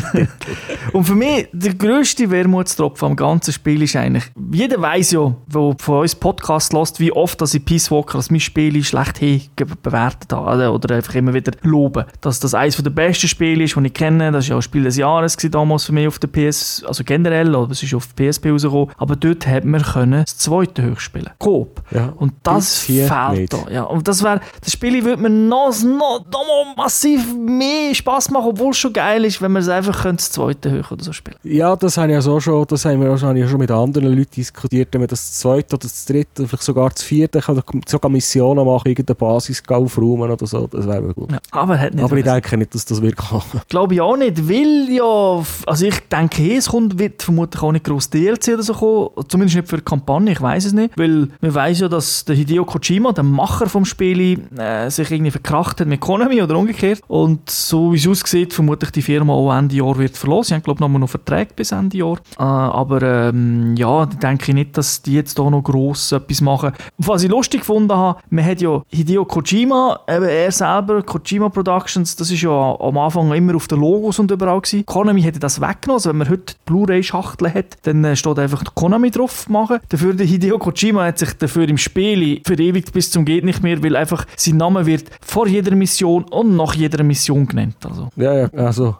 Und für mich, der grösste Wermutstropfen am ganzen Spiel ist eigentlich, jeder weiss ja, der von uns Podcast hört, wie oft dass ich Peace Walker als mein Spiel schlechthin bewertet habe oder einfach immer wieder loben. Dass das eines der besten Spiele ist, die ich kenne. Das war ja auch Spiel des Jahres damals für mich auf der P S, also generell, aber es ist auf der P S P rausgekommen. Aber dort hätten wir können das zweite höchst spielen. Coop. Ja, und das fehlt da. Ja, und das wäre, das Spiel würde mir noch, noch, noch massiv mehr Spass machen, obwohl es schon geil ist, wenn man es einfach das zweite höher oder so spielen. Ja, das habe ich ja so schon, das haben wir auch schon, schon mit anderen Leuten diskutiert, wenn man das zweite oder das dritte, vielleicht sogar das vierte, kann sogar Missionen machen, irgendeine Basis aufräumen oder so, das wäre gut. Ja, aber hat nicht aber ich denke nicht, dass das wirklich kommen. Glaube ich auch nicht, weil ja, also ich denke, hey, es kommt, wird vermutlich auch nicht gross D L C oder so kommen, zumindest nicht für die Kampagne, ich weiss es nicht, weil man weiss ja, dass der Hideo Kojima, der Macher vom Spiel, äh, sich irgendwie verkracht hat mit Konami oder umgekehrt und so wie es aussieht, vermutlich die Firma auch Ende Jahr wird verloren. Sie haben, glaube ich, noch Verträge bis Ende Jahr. Äh, aber ähm, ja, da denke ich nicht, dass die jetzt da noch gross etwas machen. Was ich lustig gefunden habe, man hat ja Hideo Kojima, eben er selber, Kojima Productions, das ist ja am Anfang immer auf den Logos und überall gewesen. Konami hätte das weggenommen, also wenn man heute die Blu-ray-Schachtel hat, dann steht einfach Konami drauf machen. Dafür der Hideo Kojima hat sich dafür im Spiel verewigt bis zum geht nicht mehr, weil einfach sein Name wird vor jeder Mission und nach jeder Mission genannt. Also. Ja, ja, also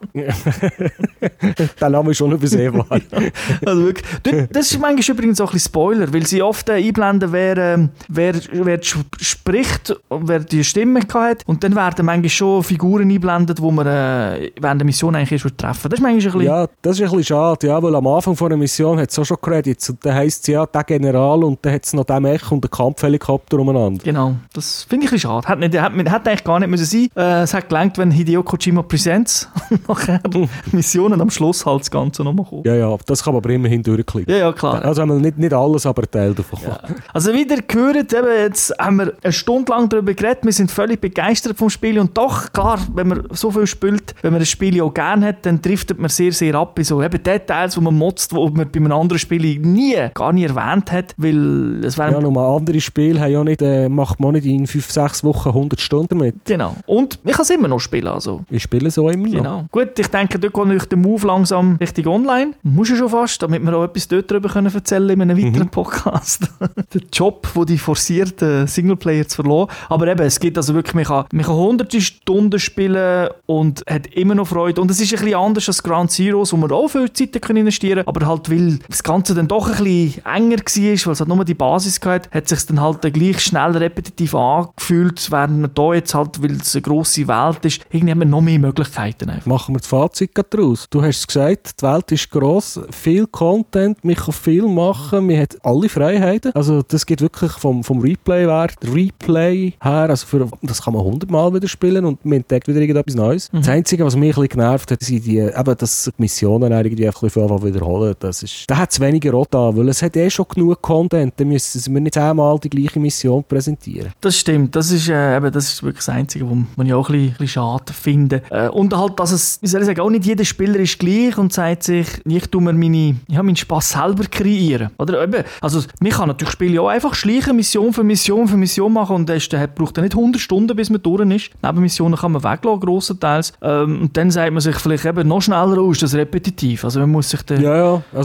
der Name ist schon übersehbar. Also wirklich, das ist manchmal übrigens auch ein bisschen Spoiler, weil sie oft äh, einblenden, wer, äh, wer, wer spricht und wer die Stimme hat und dann werden manchmal schon Figuren eingeblendet, die man äh, während der Mission eigentlich erst treffen. Das ist manchmal ein bisschen... Ja, das ist ein bisschen schade, ja, weil am Anfang von der Mission hat es auch schon Credits und dann heisst es ja, der General und dann hat es noch den Mech und den Kampfhelikopter umeinander. Genau, das finde ich ein bisschen schade. Hat, nicht, hat, hat eigentlich gar nicht müssen sein. Äh, es hat gelangt, wenn Hideo Kojima Presents nachher Missionen am Schluss halt das Ganze nochmal kommen. Ja, ja, das kann man aber immerhin durchklicken. Ja, ja, klar. Also nicht, nicht alles, aber ein Teil davon. Ja. Also wieder gehört, eben, jetzt haben wir eine Stunde lang darüber geredet, wir sind völlig begeistert vom Spiel und doch, klar, wenn man so viel spielt, wenn man das Spiel auch gerne hat, dann driftet man sehr, sehr ab in so eben Details, wo man motzt, die man bei einem anderen Spiel nie, gar nie erwähnt hat, weil es wäre... Ja, nur andere Spiele haben ja nicht, äh, macht man nicht in fünf, sechs Wochen hundert Stunden mit. Genau. Und ich kann es immer noch spielen, also. Ich spiele so immer noch. Genau. Gut, ich denke, dort kommt natürlich der Move langsam Richtung Online. Muss ja schon fast, damit wir auch etwas dort darüber können erzählen in einem weiteren mhm. Podcast. Der Job, wo die forcierten Singleplayer zu verlassen. Aber eben, es gibt also wirklich, man kann, man kann hunderte Stunden spielen und hat immer noch Freude. Und es ist ein bisschen anders als Ground Zeroes, wo man auch viel Zeit investieren können, aber halt, weil das Ganze dann doch ein bisschen enger war, weil es halt nur die Basis hatte, hat es sich dann halt gleich schnell repetitiv angefühlt, während man da jetzt halt, weil es eine grosse Welt ist, irgendwie haben wir noch mehr Möglichkeiten. Einfach. Machen wir das Fazit daraus. Du hast es gesagt, die Welt ist gross, viel Content, man kann viel machen, man hat alle Freiheiten. Also das geht wirklich vom, vom Replay-Wert, Replay her, also für, das kann man hundertmal wieder spielen und man entdeckt wieder irgendetwas Neues. Mhm. Das Einzige, was mich ein bisschen genervt hat, sind die, eben, dass die Missionen irgendwie einfach ein bisschen wiederholen. Das ist, da hat es weniger auch da, weil es hat eh schon genug Content, dann müssen wir nicht einmal die gleiche Mission präsentieren. Das stimmt, das ist, äh, eben, das ist wirklich das Einzige, was ich auch ein bisschen, ein bisschen schade finde. Äh, und halt, dass es, wie soll ich sagen, auch nicht jeder Spieler ist gleich und sagt sich, ich tue mir meine, ich habe meinen Spass selber kreieren. Oder eben, also man kann natürlich Spiele auch einfach schleichen, Mission für Mission für Mission machen und das braucht dann nicht hundert Stunden, bis man durch ist. Nebenmissionen kann man weglassen, grossenteils. Ähm, und dann sagt man sich vielleicht eben noch schneller aus, das ist repetitiv. Also man muss sich dann... Ja, ja, also da hat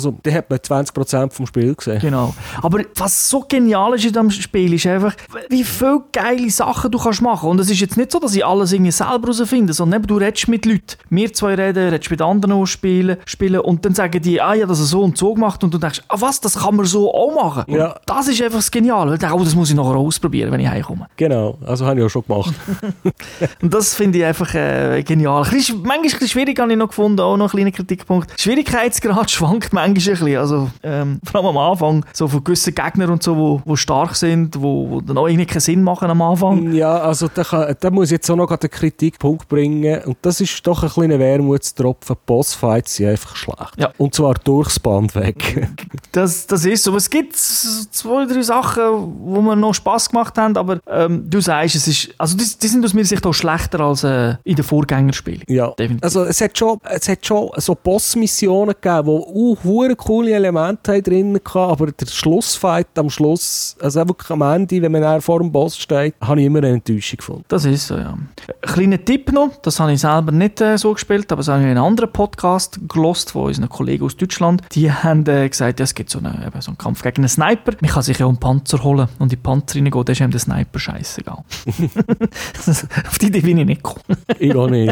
hat man zwanzig Prozent vom Spiel gesehen. Genau. Aber was so genial ist in diesem Spiel, ist einfach, wie viele geile Sachen du kannst machen. Und es ist jetzt nicht so, dass ich alles irgendwie selber herausfinde, sondern du redest mit Leuten. Wir zwei reden, redest mit anderen, die spielen, spielen und dann sagen die, ah ja, das ist so und so gemacht und du denkst, ah was, das kann man so auch machen. Ja. Und das ist einfach das Geniale. Ich denke, oh, das muss ich nachher ausprobieren, wenn ich heimkomme. Genau, also habe ich auch schon gemacht. Und das finde ich einfach äh, genial. Ein bisschen, manchmal ein bisschen schwierig, habe ich noch gefunden, auch noch ein kleiner Kritikpunkt. Der Schwierigkeitsgrad schwankt manchmal ein bisschen. Also, ähm, vor allem am Anfang, so von gewissen Gegnern und so, wo, wo stark sind, wo, wo dann auch irgendwie keinen Sinn machen am Anfang. Ja, also da, kann, da muss ich jetzt auch noch einen Kritikpunkt bringen und das ist doch ein kleiner Wermutstropfen. Bossfights sind einfach schlecht. Ja. Und zwar durchs Band weg. Das, das ist so. Es gibt zwei, drei Sachen, wo mir noch Spass gemacht haben, aber ähm, du sagst, es ist, also die, die sind aus meiner Sicht auch schlechter als äh, in den Vorgängerspielen. Ja, definitiv. Also es hat schon, es hat schon so Bossmissionen gegeben, die auch uh, coole Elemente drin hatten, aber der Schlussfight am Schluss, also wirklich am Ende, wenn man dann vor dem Boss steht, habe ich immer eine Enttäuschung gefunden. Das ist so, ja. Ein kleiner Tipp noch, das habe ich selber nicht äh, so gespielt, aber das habe ich in einem anderen Podcast gelost von unseren Kollegen aus Deutschland. Die haben äh, gesagt, ja, es gibt so, eine, eben, so einen Kampf gegen einen Sniper. Man kann sich ja um Panzer holen und in die Panzer reingehen, dann ist einem der Sniper scheißegal. Auf die Idee bin ich nicht gekommen. Ich auch nicht.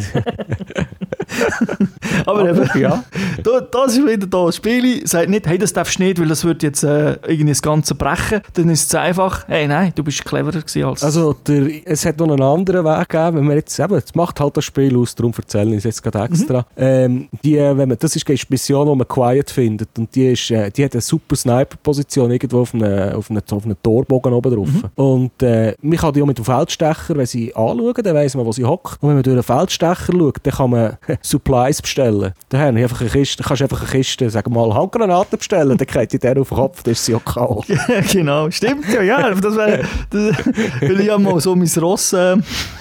Aber eben, ja. da, das ist wieder da. Das Spiel sagt nicht, hey, das darfst du nicht, weil das wird jetzt äh, irgendwie das Ganze brechen. Dann ist es einfach, hey, nein, du bist cleverer gewesen als... Also, der, es hat noch einen anderen Weg gegeben, wenn man jetzt, eben, jetzt macht halt das Spiel aus, darum erzähle ich es jetzt gerade extra. Mhm. Ähm, die, wenn man, das ist eine Mission, wo man Quiet findet und die, ist, äh, die hat eine super Sniper-Position irgendwo auf einem auf eine, auf eine Torbogen oben drauf. Mhm. Und äh, man kann die auch mit dem Feldstecher, wenn sie anschauen, dann weiss man, wo sie hockt. Und wenn man durch einen Feldstecher schaut, dann kann man Supplies bestellen. Da habe ich einfach eine Kiste, kannst du einfach eine Kiste, sagen wir mal, Handgranaten bestellen, dann kriegt die der auf den Kopf, dann ist sie auch K O. Ja, genau, stimmt ja, ja. Das wäre, das, weil ich habe mal so mein Ross äh,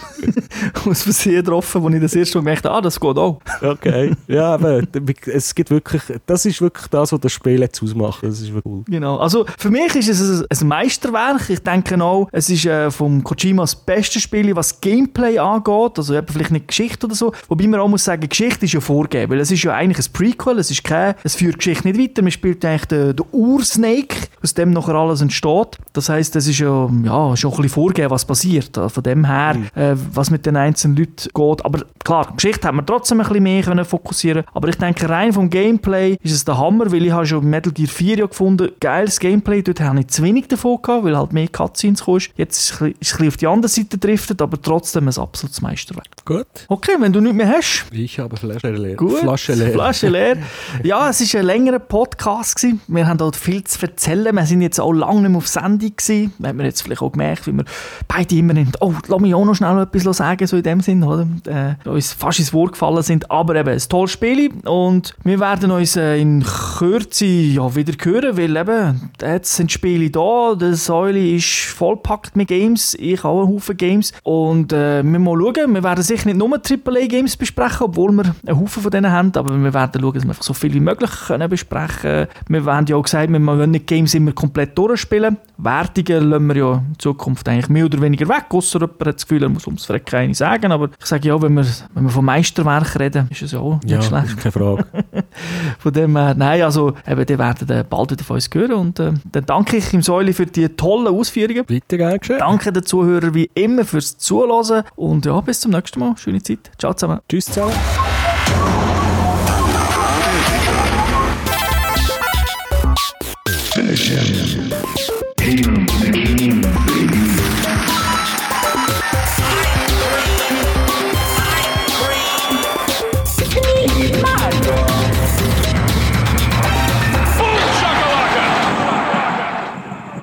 aus Versehen getroffen, wo ich das erste Mal gemerkt habe, ah, das geht auch. Okay, ja, aber es gibt wirklich, das ist wirklich das, was das Spiel jetzt ausmacht. Das ist wirklich cool. Genau, also für mich ist es ein, ein Meisterwerk. Ich denke auch, es ist äh, vom Kojima das beste Spiel, was Gameplay angeht, also eben vielleicht nicht Geschichte oder so, wobei man auch muss sagen, Geschichte ist ja vorgegeben, weil es ist ja eigentlich ein Prequel, es ist kein, es führt Geschichte nicht weiter, man spielt eigentlich den, den Ur-Snake, aus dem nachher alles entsteht. Das heisst, es ist ja, ja schon ein bisschen vorgegeben, was passiert. Von dem her, mhm. äh, was mit den einzelnen Leuten geht. Aber klar, Geschichte hat man trotzdem ein bisschen mehr können fokussieren. Aber ich denke, rein vom Gameplay ist es der Hammer, weil ich habe schon Metal Gear vier ja gefunden, geiles Gameplay, dort habe ich zu wenig davon gehabt, weil halt mehr Cutscenes kam. Jetzt ist es ein bisschen auf die andere Seite gedriftet, aber trotzdem ein absolutes Meisterwerk. Gut. Okay, wenn du nichts mehr hast. Ich habe Flasche leer. Gut. Flasche leer. Flasche leer. Ja, es war ein längerer Podcast gewesen. Wir haben dort viel zu erzählen. Wir sind jetzt auch lange nicht mehr auf Sendung gewesen. Das haben wir jetzt vielleicht auch gemerkt, wie wir beide immer nicht, oh, lass mich auch noch schnell etwas sagen, so in dem Sinn, oder? Äh, uns fast ins Wort gefallen sind. Aber eben, ein tolles Spiel und wir werden uns äh, in Kürze ja, wieder hören, weil eben, jetzt sind Spiele da, der Säule ist vollpackt mit Games, ich auch einen Haufen Games und äh, wir müssen mal schauen, wir werden sicher nicht nur Triple A Games besprechen, obwohl wir einen Haufen von denen haben, aber wir werden schauen, dass wir einfach so viel wie möglich können besprechen. Wir haben ja auch gesagt, wir wollen nicht Games immer komplett durchspielen. Wertungen lassen wir ja in Zukunft eigentlich mehr oder weniger weg, ausser jemand hat das Gefühl, er muss ums Verrecken keine sagen, aber ich sage ja, wenn wir, wenn wir von Meisterwerk reden, ist es ja auch nicht ja, schlecht. Keine Frage. Von dem her, nein, also eben, die werden äh, bald wieder von uns hören und äh, dann danke ich im Säule für die tollen Ausführungen. Bitte gerne geschehen. Danke den Zuhörern wie immer fürs Zuhören und ja, bis zum nächsten Mal. Schöne Zeit. Ciao zusammen. Tschüss zusammen.